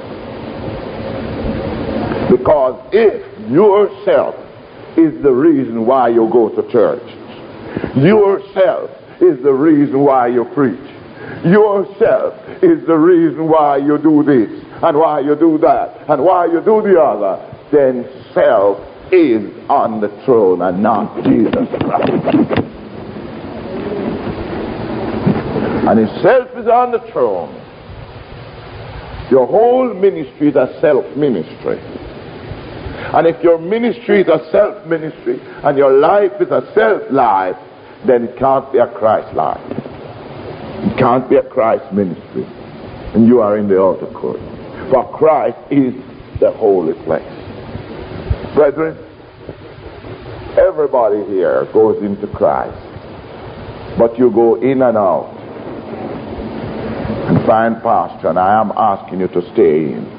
Because if yourself is the reason why you go to church, yourself is the reason why you preach, yourself is the reason why you do this, and why you do that, and why you do the other, then self is on the throne and not Jesus Christ. And if self is on the throne, your whole ministry is a self-ministry. And if your ministry is a self-ministry and your life is a self-life, then it can't be a Christ life. It can't be a Christ ministry. And you are in the outer court. For Christ is the holy place. Brethren, everybody here goes into Christ. But you go in and out and find pasture, and I am asking you to stay in.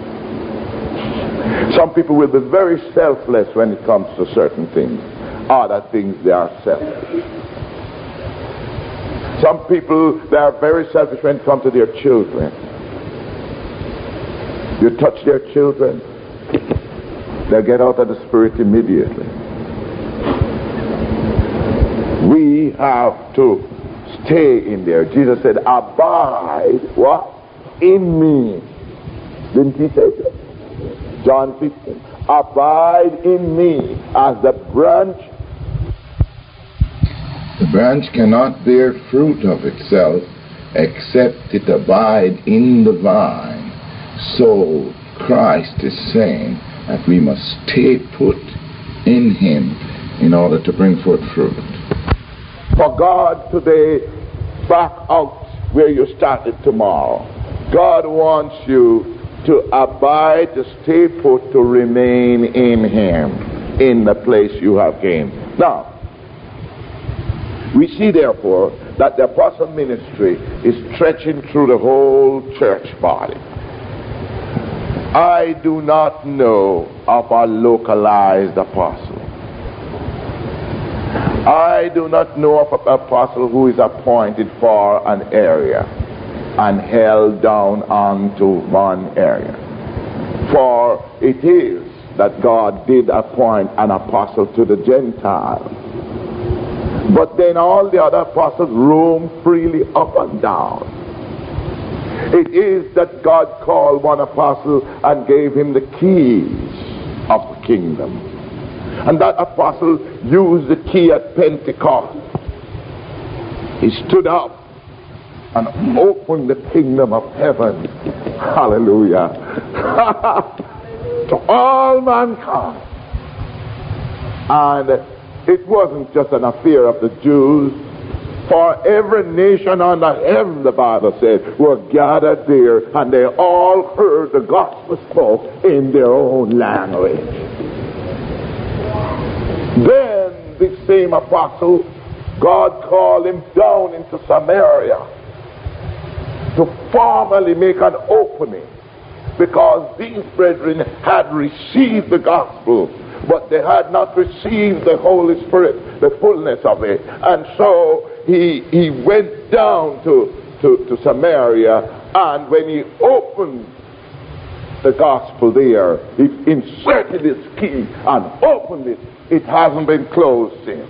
Some people will be very selfless when it comes to certain things. Other things, they are selfish. Some people, they are very selfish when it comes to their children. You touch their children, they'll get out of the spirit immediately. We have to stay in there. Jesus said, abide, what? In me. Didn't he say so? John fifteen. Abide in me as the branch. The branch cannot bear fruit of itself except it abide in the vine. So Christ is saying that we must stay put in him in order to bring forth fruit. For God today, back out where you started tomorrow. God wants you to abide, to stay put, to remain in him, in the place you have came. Now, we see therefore that the apostle ministry is stretching through the whole church body. I do not know of a localized apostle. I do not know of an apostle who is appointed for an area and held down onto one area. For it is that God did appoint an apostle to the Gentiles. But then all the other apostles roam freely up and down. It is that God called one apostle and gave him the keys of the kingdom. And that apostle used the key at Pentecost. He stood up and open the kingdom of heaven. Hallelujah. To all mankind. And it wasn't just an affair of the Jews. For every nation under heaven, the Bible said, were gathered there, and they all heard the gospel spoke in their own language. Then this same apostle, God called him down into Samaria to formally make an opening, because these brethren had received the gospel, but they had not received the Holy Spirit, the fullness of it. And so he he went down to, to, to Samaria, and when he opened the gospel there, he inserted his key and opened it. It hasn't been closed since.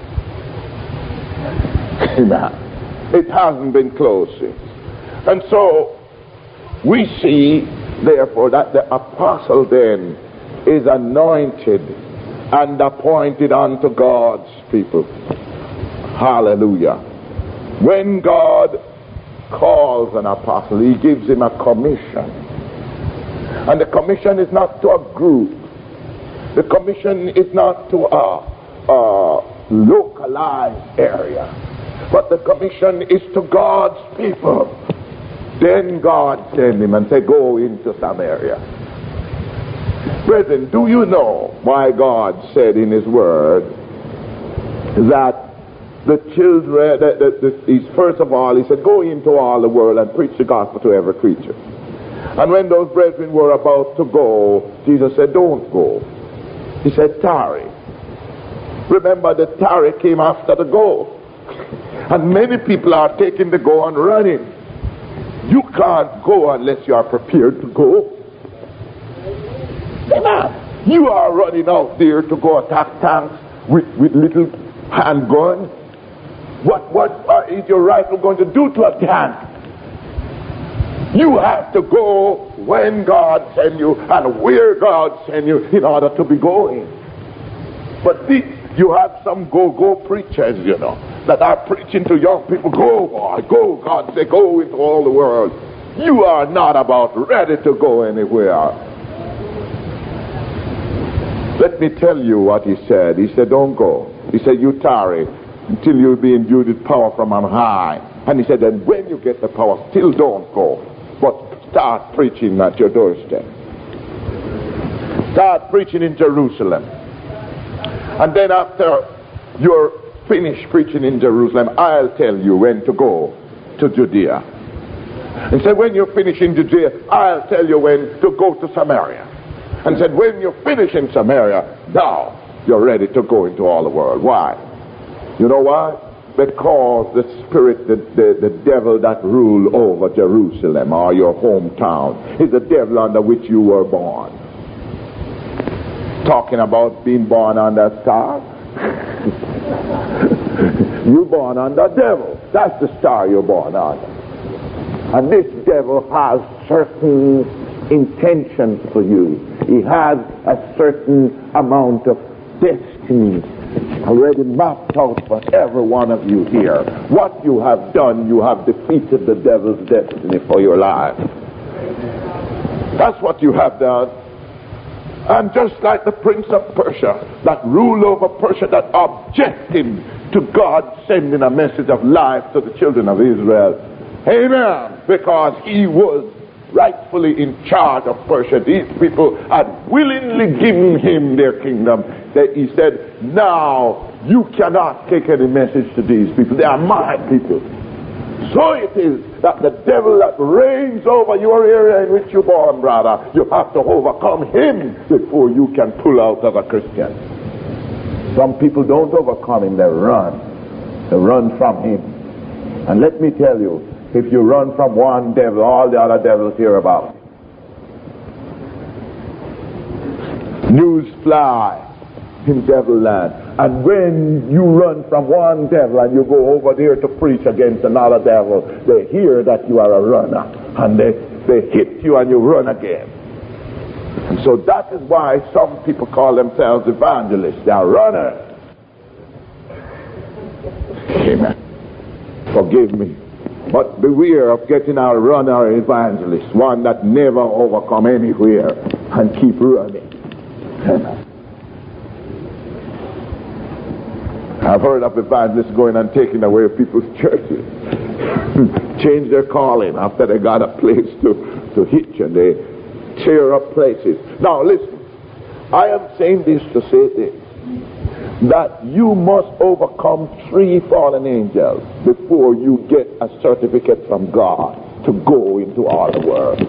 Amen. It hasn't been closed since. And so we see, therefore, that the apostle then is anointed and appointed unto God's people. Hallelujah. When God calls an apostle, he gives him a commission. And the commission is not to a group. The commission is not to a, a localized area. But the commission is to God's people. Then God sent him and said, go into Samaria. Brethren, do you know why God said in his word that the children, that, that, that he's, first of all, he said, go into all the world and preach the gospel to every creature. And when those brethren were about to go, Jesus said, don't go. He said, tarry. Remember, the tarry came after the go. And many people are taking the go and running. You can't go unless you are prepared to go. Amen. You are running out there to go attack tanks with, with little handgun. What, what is your rifle going to do to a tank? You have to go when God sends you and where God sends you in order to be going. But this, you have some go-go preachers, you know, that are preaching to young people, go boy, go, God say, go into all the world. You are not about ready to go anywhere. Let me tell you what he said. He said, don't go. He said, you tarry until you be endued with power from on high. And he said, and when you get the power, still don't go, but start preaching at your doorstep. Start preaching in Jerusalem. And then after you're finished preaching in Jerusalem, I'll tell you when to go to Judea. And said, when you finish in Judea, I'll tell you when to go to Samaria. And said, when you finish in Samaria, now you're ready to go into all the world. Why? You know why? Because the spirit, the, the, the devil that rule over Jerusalem or your hometown is the devil under which you were born. Talking about being born under a star. You're born under a devil. That's the star you're born under. And this devil has certain intentions for you. He has a certain amount of destiny already mapped out for every one of you here. What you have done, you have defeated the devil's destiny for your life. That's what you have done. And just like the prince of Persia that ruled over Persia, that objected to God sending a message of life to the children of Israel. Amen. Because he was rightfully in charge of Persia. These people had willingly given him their kingdom. That he said, now you cannot take any message to these people. They are my people. So it is that the devil that reigns over your area in which you're born, brother, you have to overcome him before you can pull out as a Christian. Some people don't overcome him, they run. They run from him. And let me tell you, if you run from one devil, all the other devils hear about it. News fly in devil land. And when you run from one devil and you go over there to preach against another devil, they hear that you are a runner. And they, they hit you and you run again. And so that is why some people call themselves evangelists. They are runners. Amen. Forgive me. But beware of getting a runner evangelist, one that never overcome anywhere and keep running. I've heard of evangelists going and taking away people's churches. Change their calling after they got a place to, to hitch, and they tear up places. Now listen, I am saying this to say this, that you must overcome three fallen angels before you get a certificate from God to go into all the world.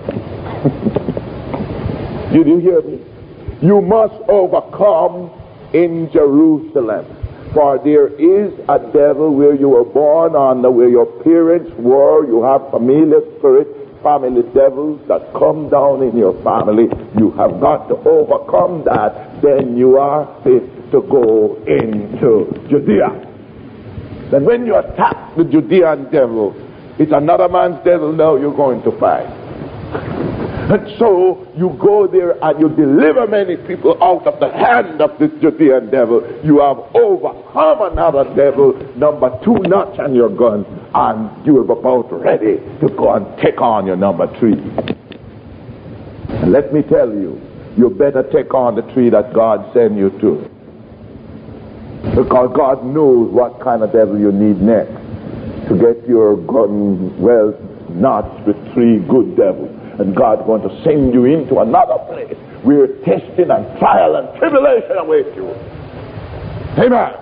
Did you hear me? You must overcome in Jerusalem. For there is a devil where you were born under, where your parents were. You have familiar spirits, family devils that come down in your family. You have got to overcome that. Then you are fit to go into Judea. Then when you attack the Judean devil, it's another man's devil now you're going to fight. And so you go there and you deliver many people out of the hand of this Judean devil. You have overcome another devil, number two notch on your gun, and you are about ready to go and take on your number three. And let me tell you, you better take on the three that God sent you to. Because God knows what kind of devil you need next to get your gun well notched with three good devils. And God's going to send you into another place where testing and trial and tribulation await you. Amen.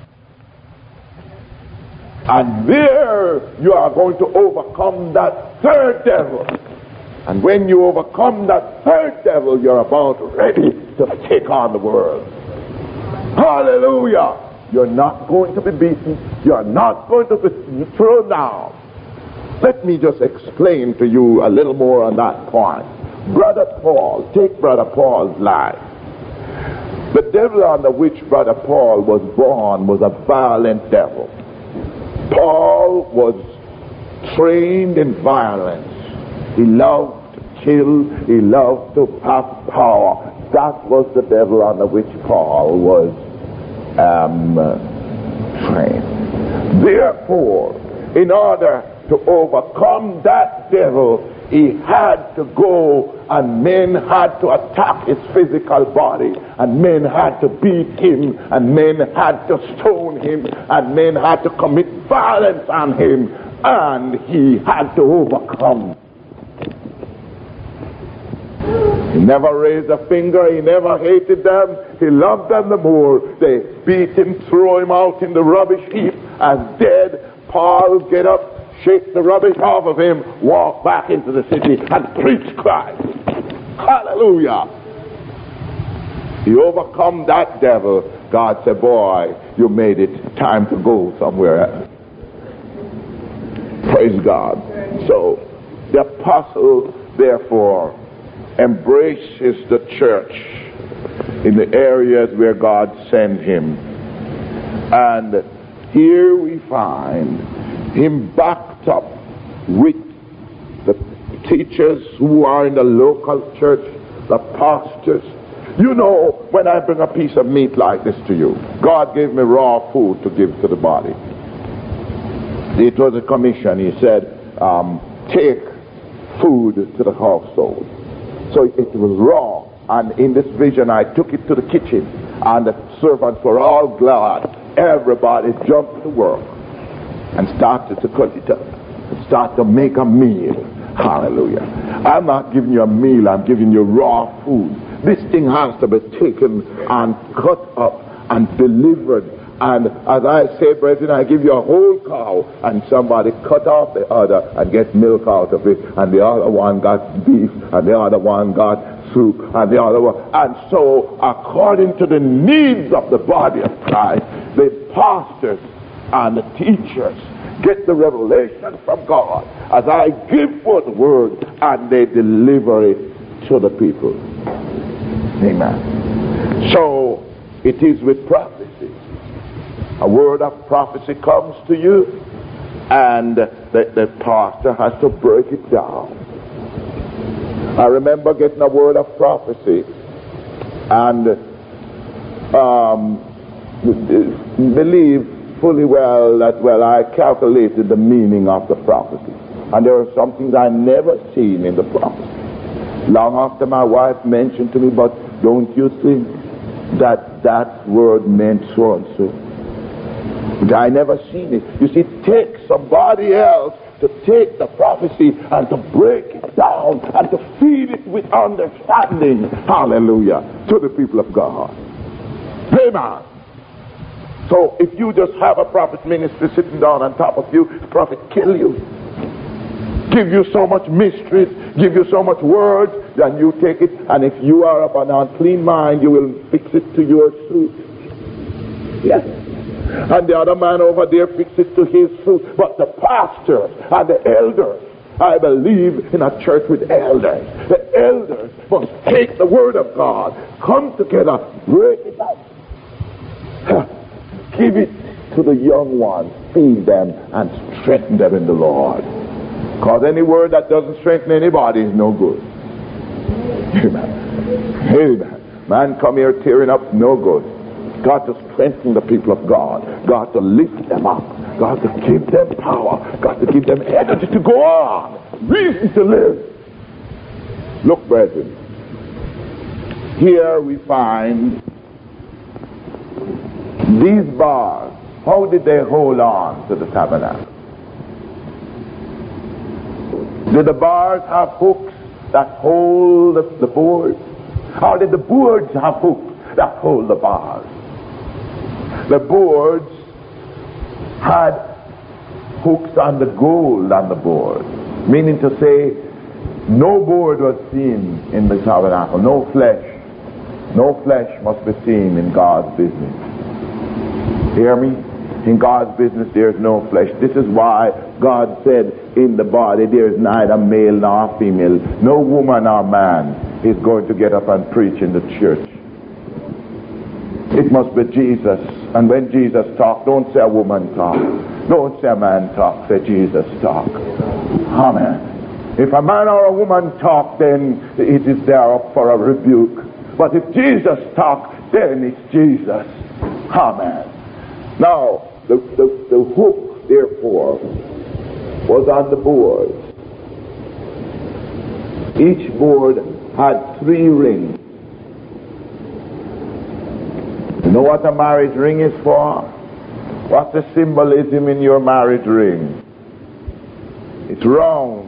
And there you are going to overcome that third devil. And when you overcome that third devil, you're about ready to take on the world. Hallelujah. You're not going to be beaten. You're not going to be thrown down. Let me just explain to you a little more on that point. Brother Paul, take Brother Paul's life. The devil under which Brother Paul was born was a violent devil. Paul was trained in violence. He loved to kill. He loved to have power. That was the devil under which Paul was um, trained. Therefore, in order to overcome that devil, he had to go, and men had to attack his physical body, and men had to beat him, and men had to stone him, and men had to commit violence on him, and he had to overcome. He never raised a finger. He never hated them. He loved them the more. They beat him, throw him out in the rubbish heap as dead. Paul get up, shake the rubbish off of him, walk back into the city and preach Christ. Hallelujah. He overcome that devil. God said, boy, you made it time to go somewhere else. Praise God. So the apostle therefore embraces the church in the areas where God sent him. And here we find him backed up with the teachers who are in the local church, the pastors. You know, when I bring a piece of meat like this to you, God gave me raw food to give to the body. It was a commission. He said, um, take food to the household. So it was raw. And in this vision, I took it to the kitchen, and the servants were all glad. Everybody jumped to work and started to cut it up and start to make a meal. Hallelujah. I'm not giving you a meal, I'm giving you raw food. This thing has to be taken and cut up and delivered. And as I say, brethren, I give you a whole cow, and somebody cut off the other and get milk out of it, and the other one got beef, and the other one got soup, and the other one. And so, according to the needs of the body of Christ, the pastors and the teachers get the revelation from God as I give forth the word, and they deliver it to the people. Amen. So it is with prophecy. A word of prophecy comes to you, and the, the pastor has to break it down. I remember getting a word of prophecy, and um, believe fully well that, well, I calculated the meaning of the prophecy. And there are some things I never seen in the prophecy. Long after my wife mentioned to me, but don't you think that that word meant so and so? But I never seen it. You see, it takes somebody else to take the prophecy and to break it down and to feed it with understanding. Hallelujah. To the people of God. Amen. So if you just have a prophet ministry sitting down on top of you, the prophet kill you. Give you so much mysteries, give you so much words, and you take it, and if you are of an unclean mind, you will fix it to your suit. Yes. And the other man over there fix it to his suit. But the pastors and the elders, I believe in a church with elders. The elders must take the word of God, come together, break it up, give it to the young ones, feed them, and strengthen them in the Lord. Because any word that doesn't strengthen anybody is no good. Amen. Amen. Man come here tearing up, no good. God to strengthen the people of God. God to lift them up. God to give them power. God to give them energy to go on. Reason to live. Look, brethren. Here we find these bars. How did they hold on to the tabernacle? Did the bars have hooks that hold the, the boards? Or did the boards have hooks that hold the bars? The boards had hooks on the gold on the board, meaning to say no board was seen in the tabernacle, no flesh. No flesh must be seen in God's business. Hear me? In God's business there is no flesh. This is why God said in the body there is neither male nor female. No woman or man is going to get up and preach in the church. It must be Jesus. And when Jesus talk, don't say a woman talk. Don't say a man talk. Say Jesus talk. Amen. If a man or a woman talk, then it is there up for a rebuke. But if Jesus talk, then it's Jesus. Amen. Now, the, the, the hook, therefore, was on the board. Each board had three rings. You know what a marriage ring is for? What's the symbolism in your marriage ring? It's round.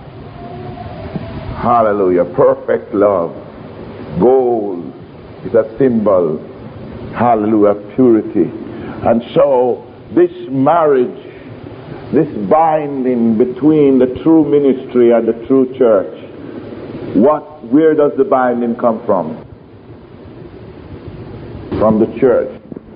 Hallelujah. Perfect love. Gold is a symbol. Hallelujah. Purity. And so this marriage, this binding between the true ministry and the true church, what, where does the binding come from? From the church.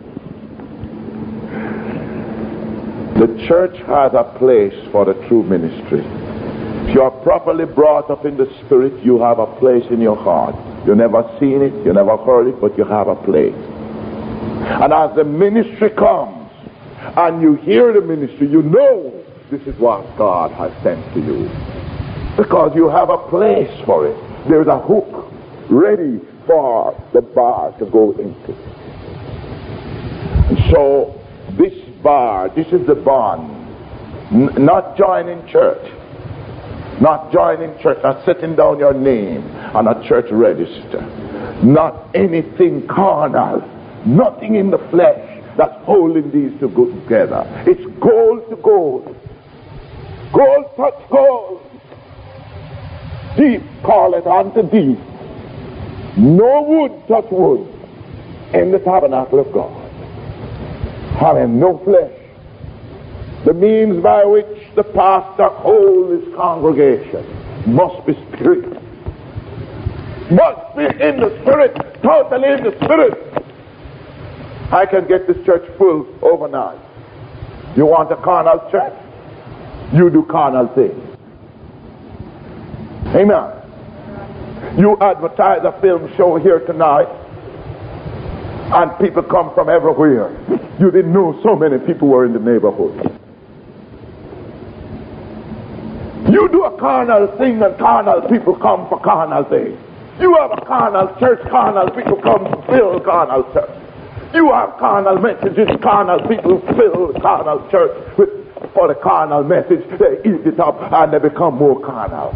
The church has a place for the true ministry. If you are properly brought up in the spirit, you have a place in your heart. You never seen it, you never heard it, but you have a place. And as the ministry comes, and you hear the ministry, you know this is what God has sent to you. Because you have a place for it. There's a hook ready for the bar to go into. And so, this bar, this is the bond. N- not joining church. Not joining church, not setting down your name on a church register. Not anything carnal. Nothing in the flesh that's holding these two go together. It's gold to gold. Gold touch gold. Deep call it unto deep. No wood touch wood in the tabernacle of God. Having no flesh. The means by which the pastor holds his congregation must be spirit. Must be in the spirit. Totally in the spirit. I can get this church full overnight. You want a carnal church? You do carnal things. Amen. You advertise a film show here tonight, and people come from everywhere. You didn't know so many people were in the neighborhood. You do a carnal thing, and carnal people come for carnal things. You have a carnal church, carnal people come to fill carnal church. You have carnal messages, carnal people fill the carnal church with for the carnal message. They eat it up and they become more carnal.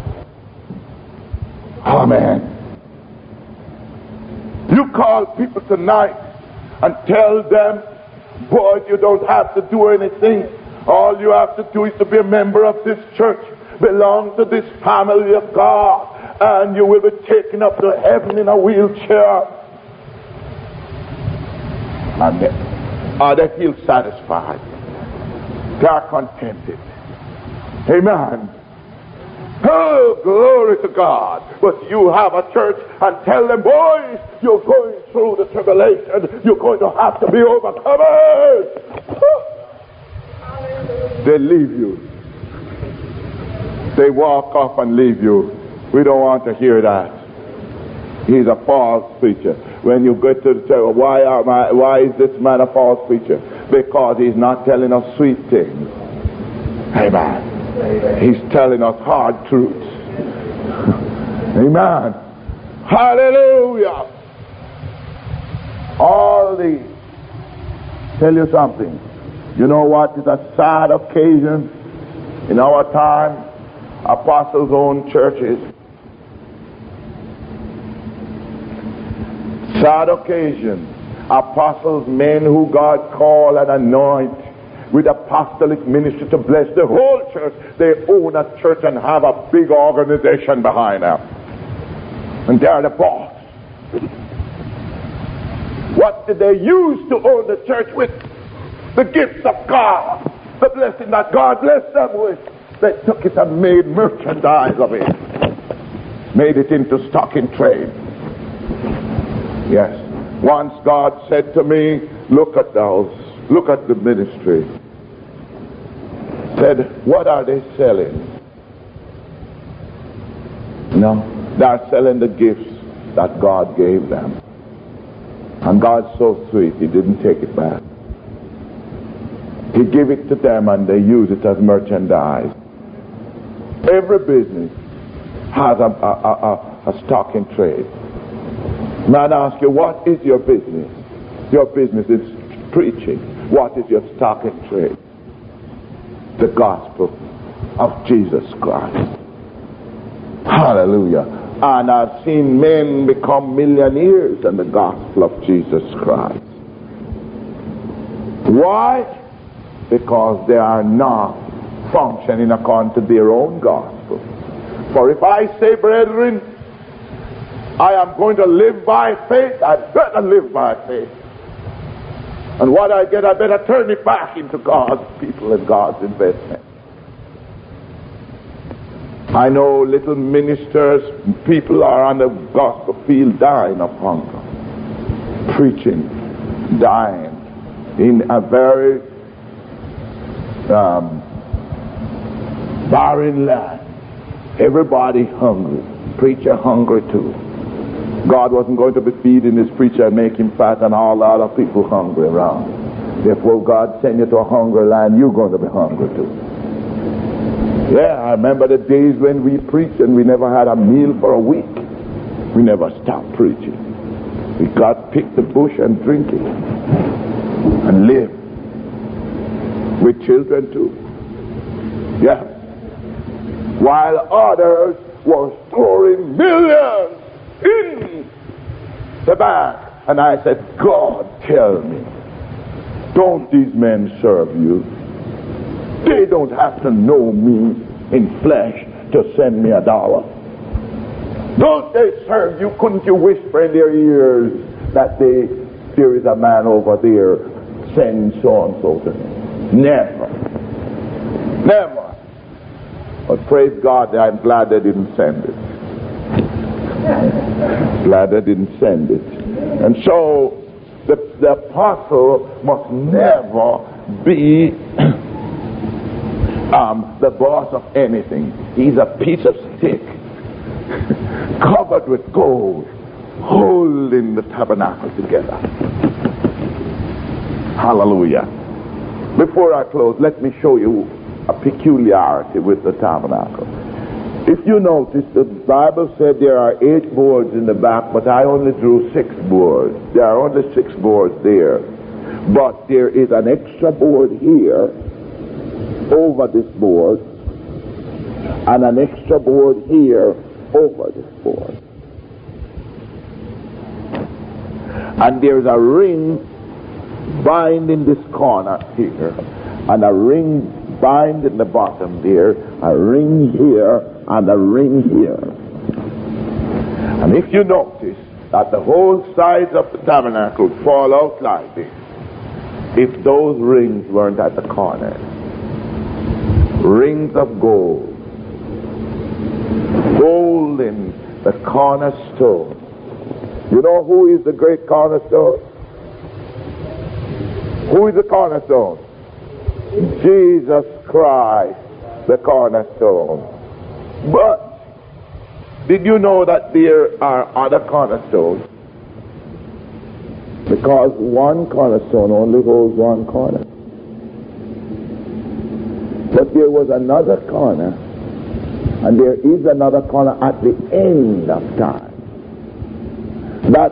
Amen. You call people tonight and tell them, boy, you don't have to do anything. All you have to do is to be a member of this church, belong to this family of God, and you will be taken up to heaven in a wheelchair. And they, uh, they feel satisfied. They are contented. Amen. Oh, glory to God. But you have a church and tell them, boys, you're going through the tribulation. You're going to have to be overcomers. They leave you. They walk off and leave you. We don't want to hear that. He's a false preacher. When you go to the church, why, am I, why is this man a false preacher? Because he's not telling us sweet things. Amen. He's telling us hard truths. Amen. Hallelujah. All these. Tell you something. You know what is a sad occasion in our time? Apostles' own churches. Sad occasion. Apostles, men who God called and anoint with apostolic ministry to bless the whole church. They own a church and have a big organization behind them. And they're the boss. What did they use to own the church with? The gifts of God. The blessing that God blessed them with. They took it and made merchandise of it. Made it into stock in trade. Yes. Once God said to me, look at those. Look at the ministry. Said, what are they selling? No, they're selling the gifts that God gave them. And God's so sweet, He didn't take it back. He gave it to them and they use it as merchandise. Every business has a, a, a, a stock in trade. Man, I ask you, what is your business? Your business is preaching. What is your stock in trade? The gospel of Jesus Christ. Hallelujah. And I've seen men become millionaires in the gospel of Jesus Christ. Why? Because they are not functioning according to their own gospel. For if I say, brethren, I am going to live by faith, I'd better live by faith. And what I get, I better turn it back into God's people and God's investment. I know little ministers, people are on the gospel field dying of hunger. Preaching, dying in a very um, barren land. Everybody hungry. Preacher hungry too. God wasn't going to be feeding this preacher and make him fat and all the other people hungry around. Therefore, God sent you to a hungry land, you're going to be hungry too. Yeah, I remember the days when we preached and we never had a meal for a week. We never stopped preaching. We got pick the bush and drink it and live. With children too. Yeah. While others were storing millions in the bank. And I said, God, tell me, don't these men serve you? They don't have to know me in flesh to send me a dollar. Don't they serve you? Couldn't you whisper in their ears that they, there is a man over there, send so and so to me? Never. Never. But praise God, I'm glad they didn't send it. Glad they didn't send it. And so the, the apostle must never be um, the boss of anything. He's a piece of stick covered with gold, holding the tabernacle together. Hallelujah. Before I close, let me show you a peculiarity with the tabernacle. If you notice, the Bible said there are eight boards in the back, but I only drew six boards. There are only six boards there. But there is an extra board here over this board, and an extra board here over this board. And there's a ring binding this corner here, and a ring binding the bottom there, a ring here, and a ring here. And if you notice that the whole sides of the tabernacle fall out like this, if those rings weren't at the corners, rings of gold, gold in the cornerstone. You know who is the great cornerstone? Who is the cornerstone? Jesus Christ, the cornerstone. But did you know that there are other cornerstones? Because one cornerstone only holds one corner. But there was another corner, and there is another corner at the end of time, that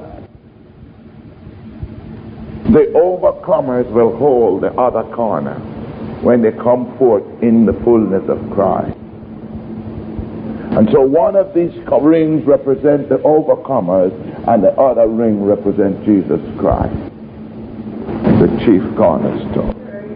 the overcomers will hold the other corner when they come forth in the fullness of Christ. And so one of these rings represents the overcomers, and the other ring represents Jesus Christ, the chief cornerstone.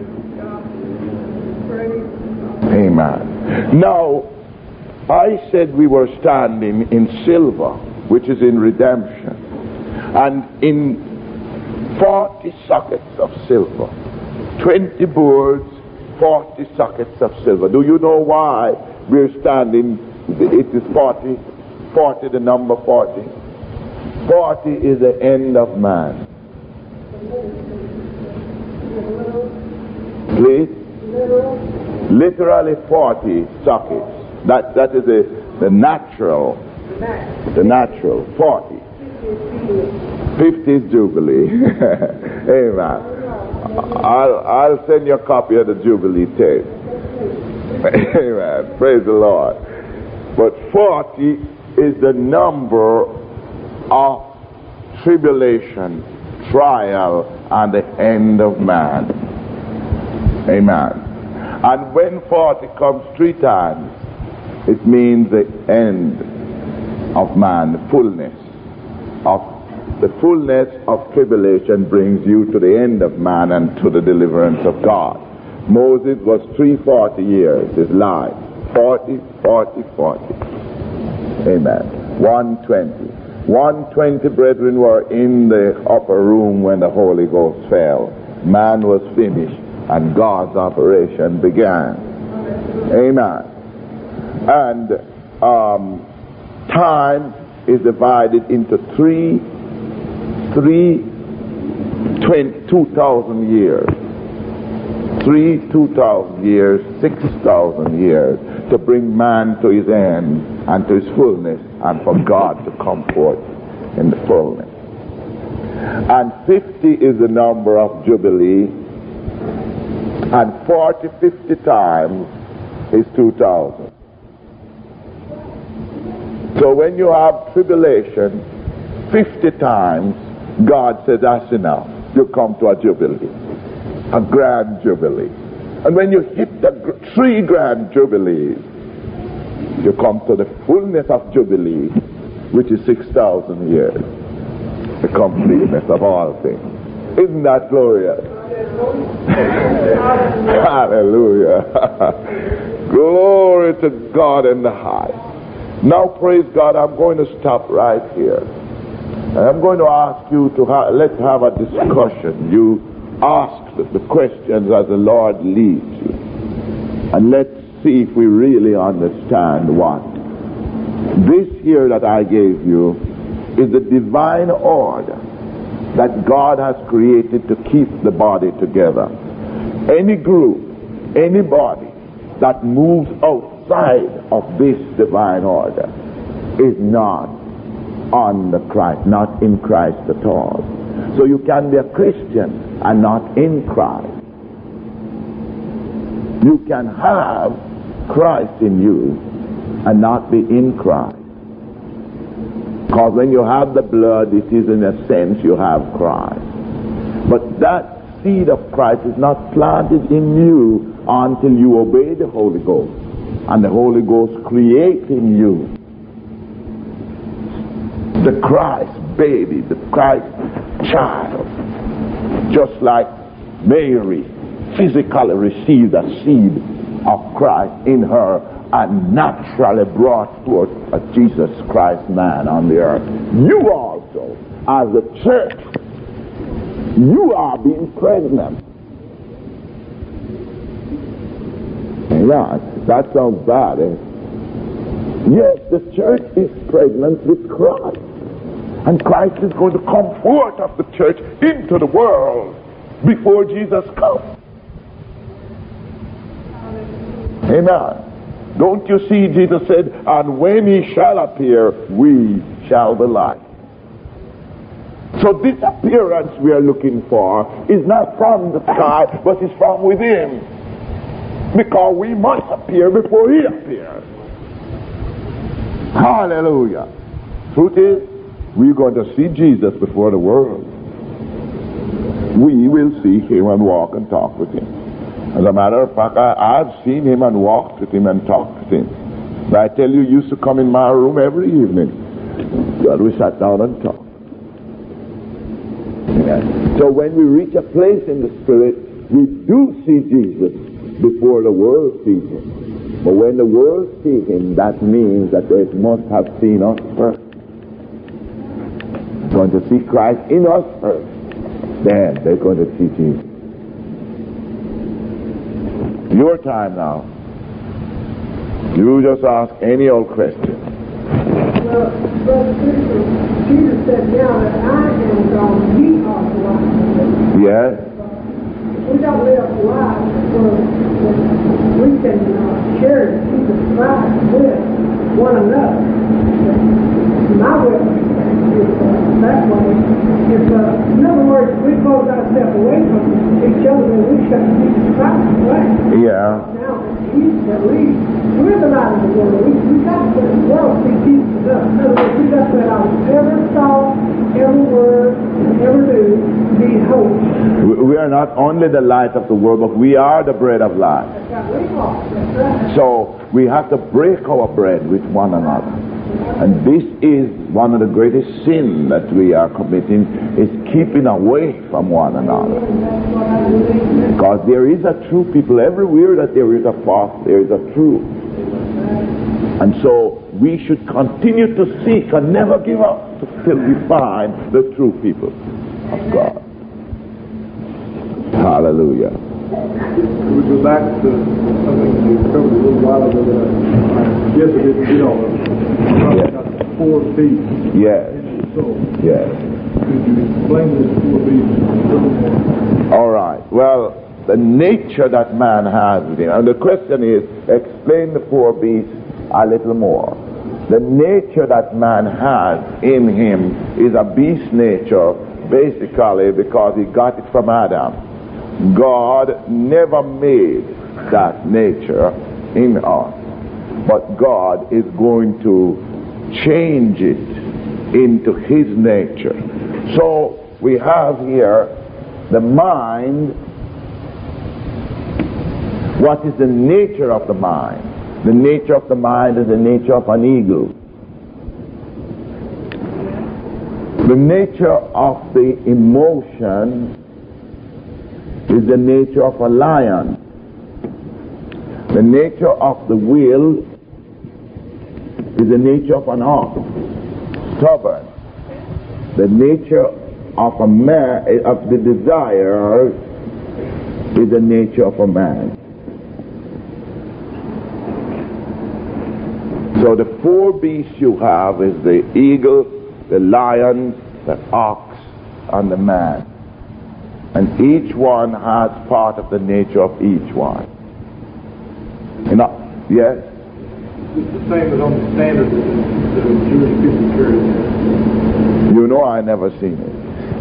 Amen. Now, I said we were standing in silver, which is in redemption, and in forty sockets of silver, twenty boards, forty sockets of silver. Do you know why we're standing? It is forty, forty, the number forty. forty is the end of man. Please? Literally forty sockets. That, that is the, the natural, the natural, forty. fifty is Jubilee. Amen. I'll, I'll send you a copy of the Jubilee tape. Amen. Praise the Lord. But forty is the number of tribulation, trial, and the end of man. Amen. And when forty comes three times, it means the end of man, the fullness of the fullness of tribulation brings you to the end of man and to the deliverance of God. Moses was three forty years, his life. forty, forty, forty. Amen. one twenty. one twenty brethren were in the upper room when the Holy Ghost fell. Man was finished and God's operation began. Amen. And um, time is divided into three, three, twenty, two thousand years. Three, two thousand years, six thousand years to bring man to his end and to his fullness, and for God to come forth in the fullness. And fifty is the number of Jubilee, and forty, fifty times is two thousand. So when you have tribulation, fifty times, God says, that's enough. You come to a Jubilee, a grand Jubilee. And when you hit the gr- three grand Jubilees, you come to the fullness of Jubilee, which is six thousand years. The completeness of all things. Isn't that glorious? Hallelujah. Glory to God in the high. Now, praise God, I'm going to stop right here. And I'm going to ask you to ha- let's have a discussion. You ask the, the questions as the Lord leads you. And let's see if we really understand what. This here that I gave you is the divine order that God has created to keep the body together. Any group, any body that moves outside of this divine order is not on the Christ, not in Christ at all. So you can be a Christian and not in Christ. You can have Christ in you and not be in Christ. Because when you have the blood, it is in a sense you have Christ. But that seed of Christ is not planted in you until you obey the Holy Ghost. And the Holy Ghost creates in you the Christ baby, the Christ child. Just like Mary physically received the seed of Christ in her and naturally brought forth a Jesus Christ man on the earth. You also, as a church, you are being pregnant. Yeah, that sounds bad, eh? Yes, the church is pregnant with Christ. And Christ is going to come forth of the church into the world before Jesus comes. Amen. Don't you see, Jesus said, and when he shall appear, we shall be light. So this appearance we are looking for is not from the sky, but is from within. Because we must appear before he appears. Hallelujah. Truth is, we're going to see Jesus before the world. We will see him and walk and talk with him. As a matter of fact, I, I've seen him and walked with him and talked with him. But I tell you, he used to come in my room every evening. God, we sat down and talked. Yeah. So when we reach a place in the Spirit, we do see Jesus before the world sees him. But when the world sees him, that means that they must have seen us first. Going to see Christ in us first. Then they're going to see Jesus. Your time now. You just ask any old question. Well, Brother Christian, Jesus said, now that I am gone, ye are the light. Yes. We don't live life so we can uh, share Jesus Christ with one another. My will is uh, that way. If, uh, in other words, we close ourselves away from each other, then we shut Jesus Christ away. Yeah. Now, he's the lead. We're the light of the world. We, we got to let the world see Jesus us. In other words, we got to let our every thought, every word, every do be holy. We are not only the light of the world, but we are the bread of life. That's right. So we have to break our bread with one another. And this is one of the greatest sins that we are committing, is keeping away from one another. Because there is a true people. Everywhere that there is a false, there is a true. And so we should continue to seek and never give up till we find the true people of God. Hallelujah. We go back to something we covered a little while ago that I guess I didn't get all of it. Yes. Four beasts. Yes. So, Yes. could you explain this four beasts a little more? All right. Well, the nature that man has within. And the question is, explain the four beasts a little more. The nature that man has in him is a beast nature, basically because he got it from Adam. God never made that nature in us, but God is going to change it into his nature. So we have here the mind. What is the nature of the mind? The nature of the mind is the nature of an eagle. The nature of the emotion is the nature of a lion. The nature of the will is the nature of an ox, stubborn. The nature of a man, of the desire, is the nature of a man. So the four beasts you have is the eagle, the lion, the ox, and the man. And each one has part of the nature of each one. You know, yes? It's the same as on the standard that the, the Jewish people carry. You know, I never seen it.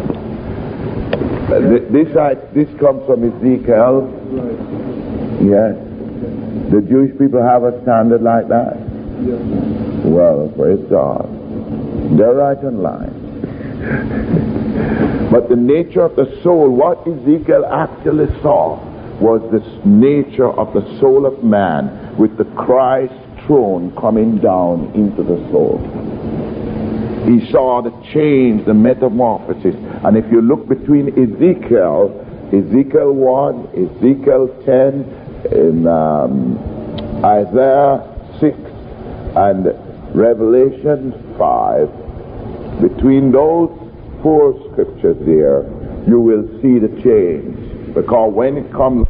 Uh, th- this I, this comes from Ezekiel. Right. Yes. The Jewish people have a standard like that. Yeah. Well, praise God. They're right in line. But the nature of the soul, what Ezekiel actually saw was this nature of the soul of man with the Christ throne coming down into the soul. He saw the change, the metamorphosis. And if you look between Ezekiel, Ezekiel one, Ezekiel ten, in um, Isaiah six, and Revelation five, between those four scriptures there, you will see the change. Because when it comes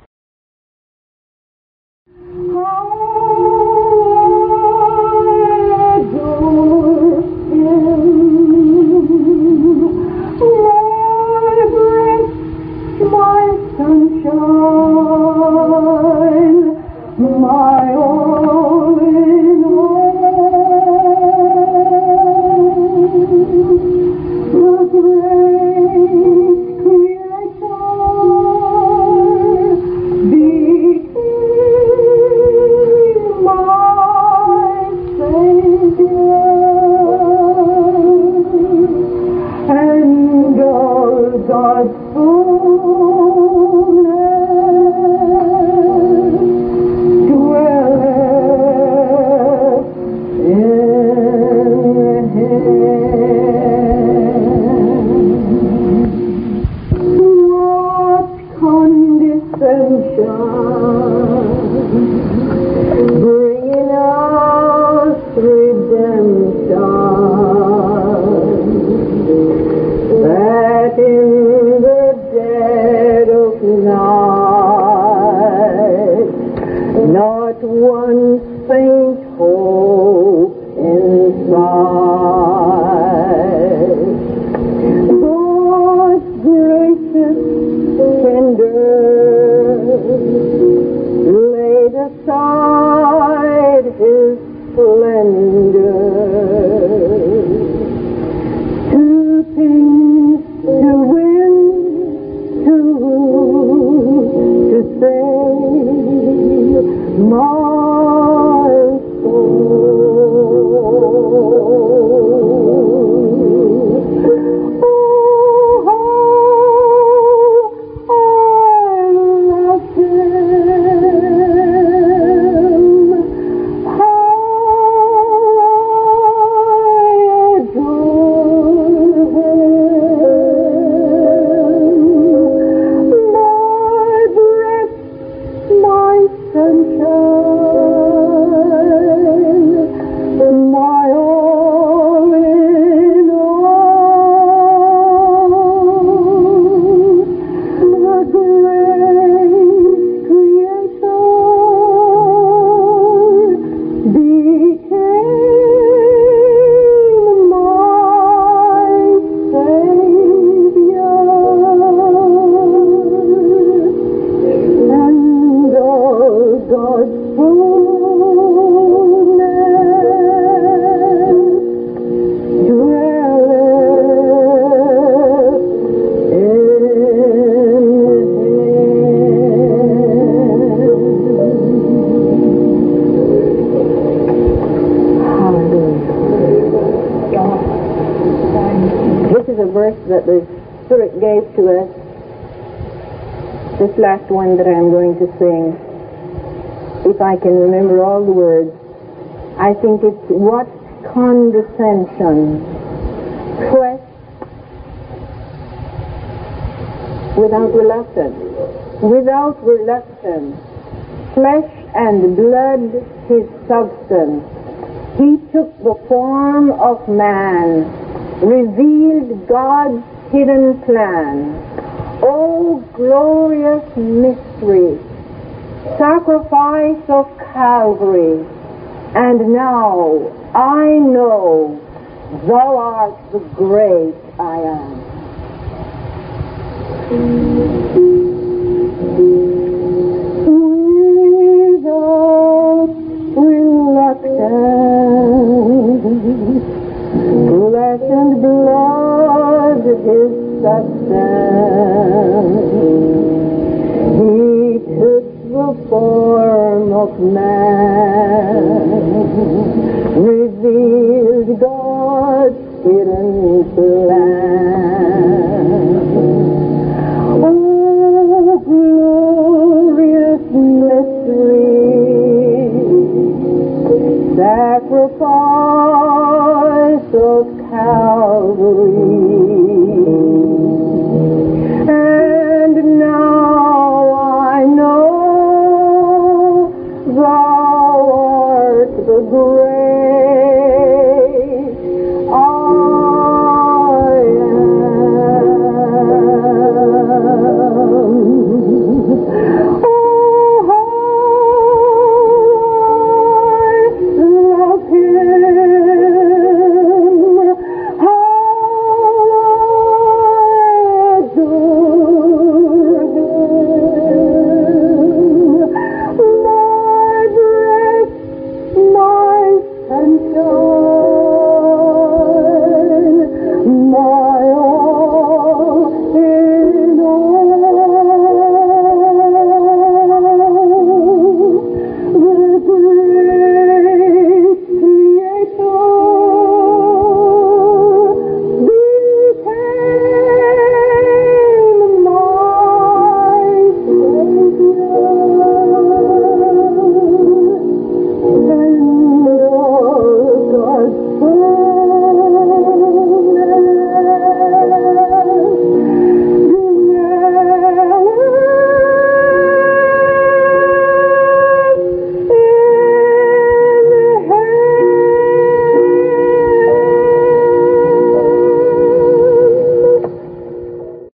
that the Spirit gave to us, this last one that I'm going to sing, if I can remember all the words, I think it's what condescension, pressed without reluctance, without reluctance, flesh and blood his substance. He took the form of man, revealed God's hidden plan. Oh, glorious mystery, sacrifice of Calvary, and now I know thou art the great I am. Without reluctance, flesh and blood his substance, he took the form of man, hand, revealed God's hidden plan. Oh, glorious mystery, sacrifice of Calvary. And now I know Thou art the great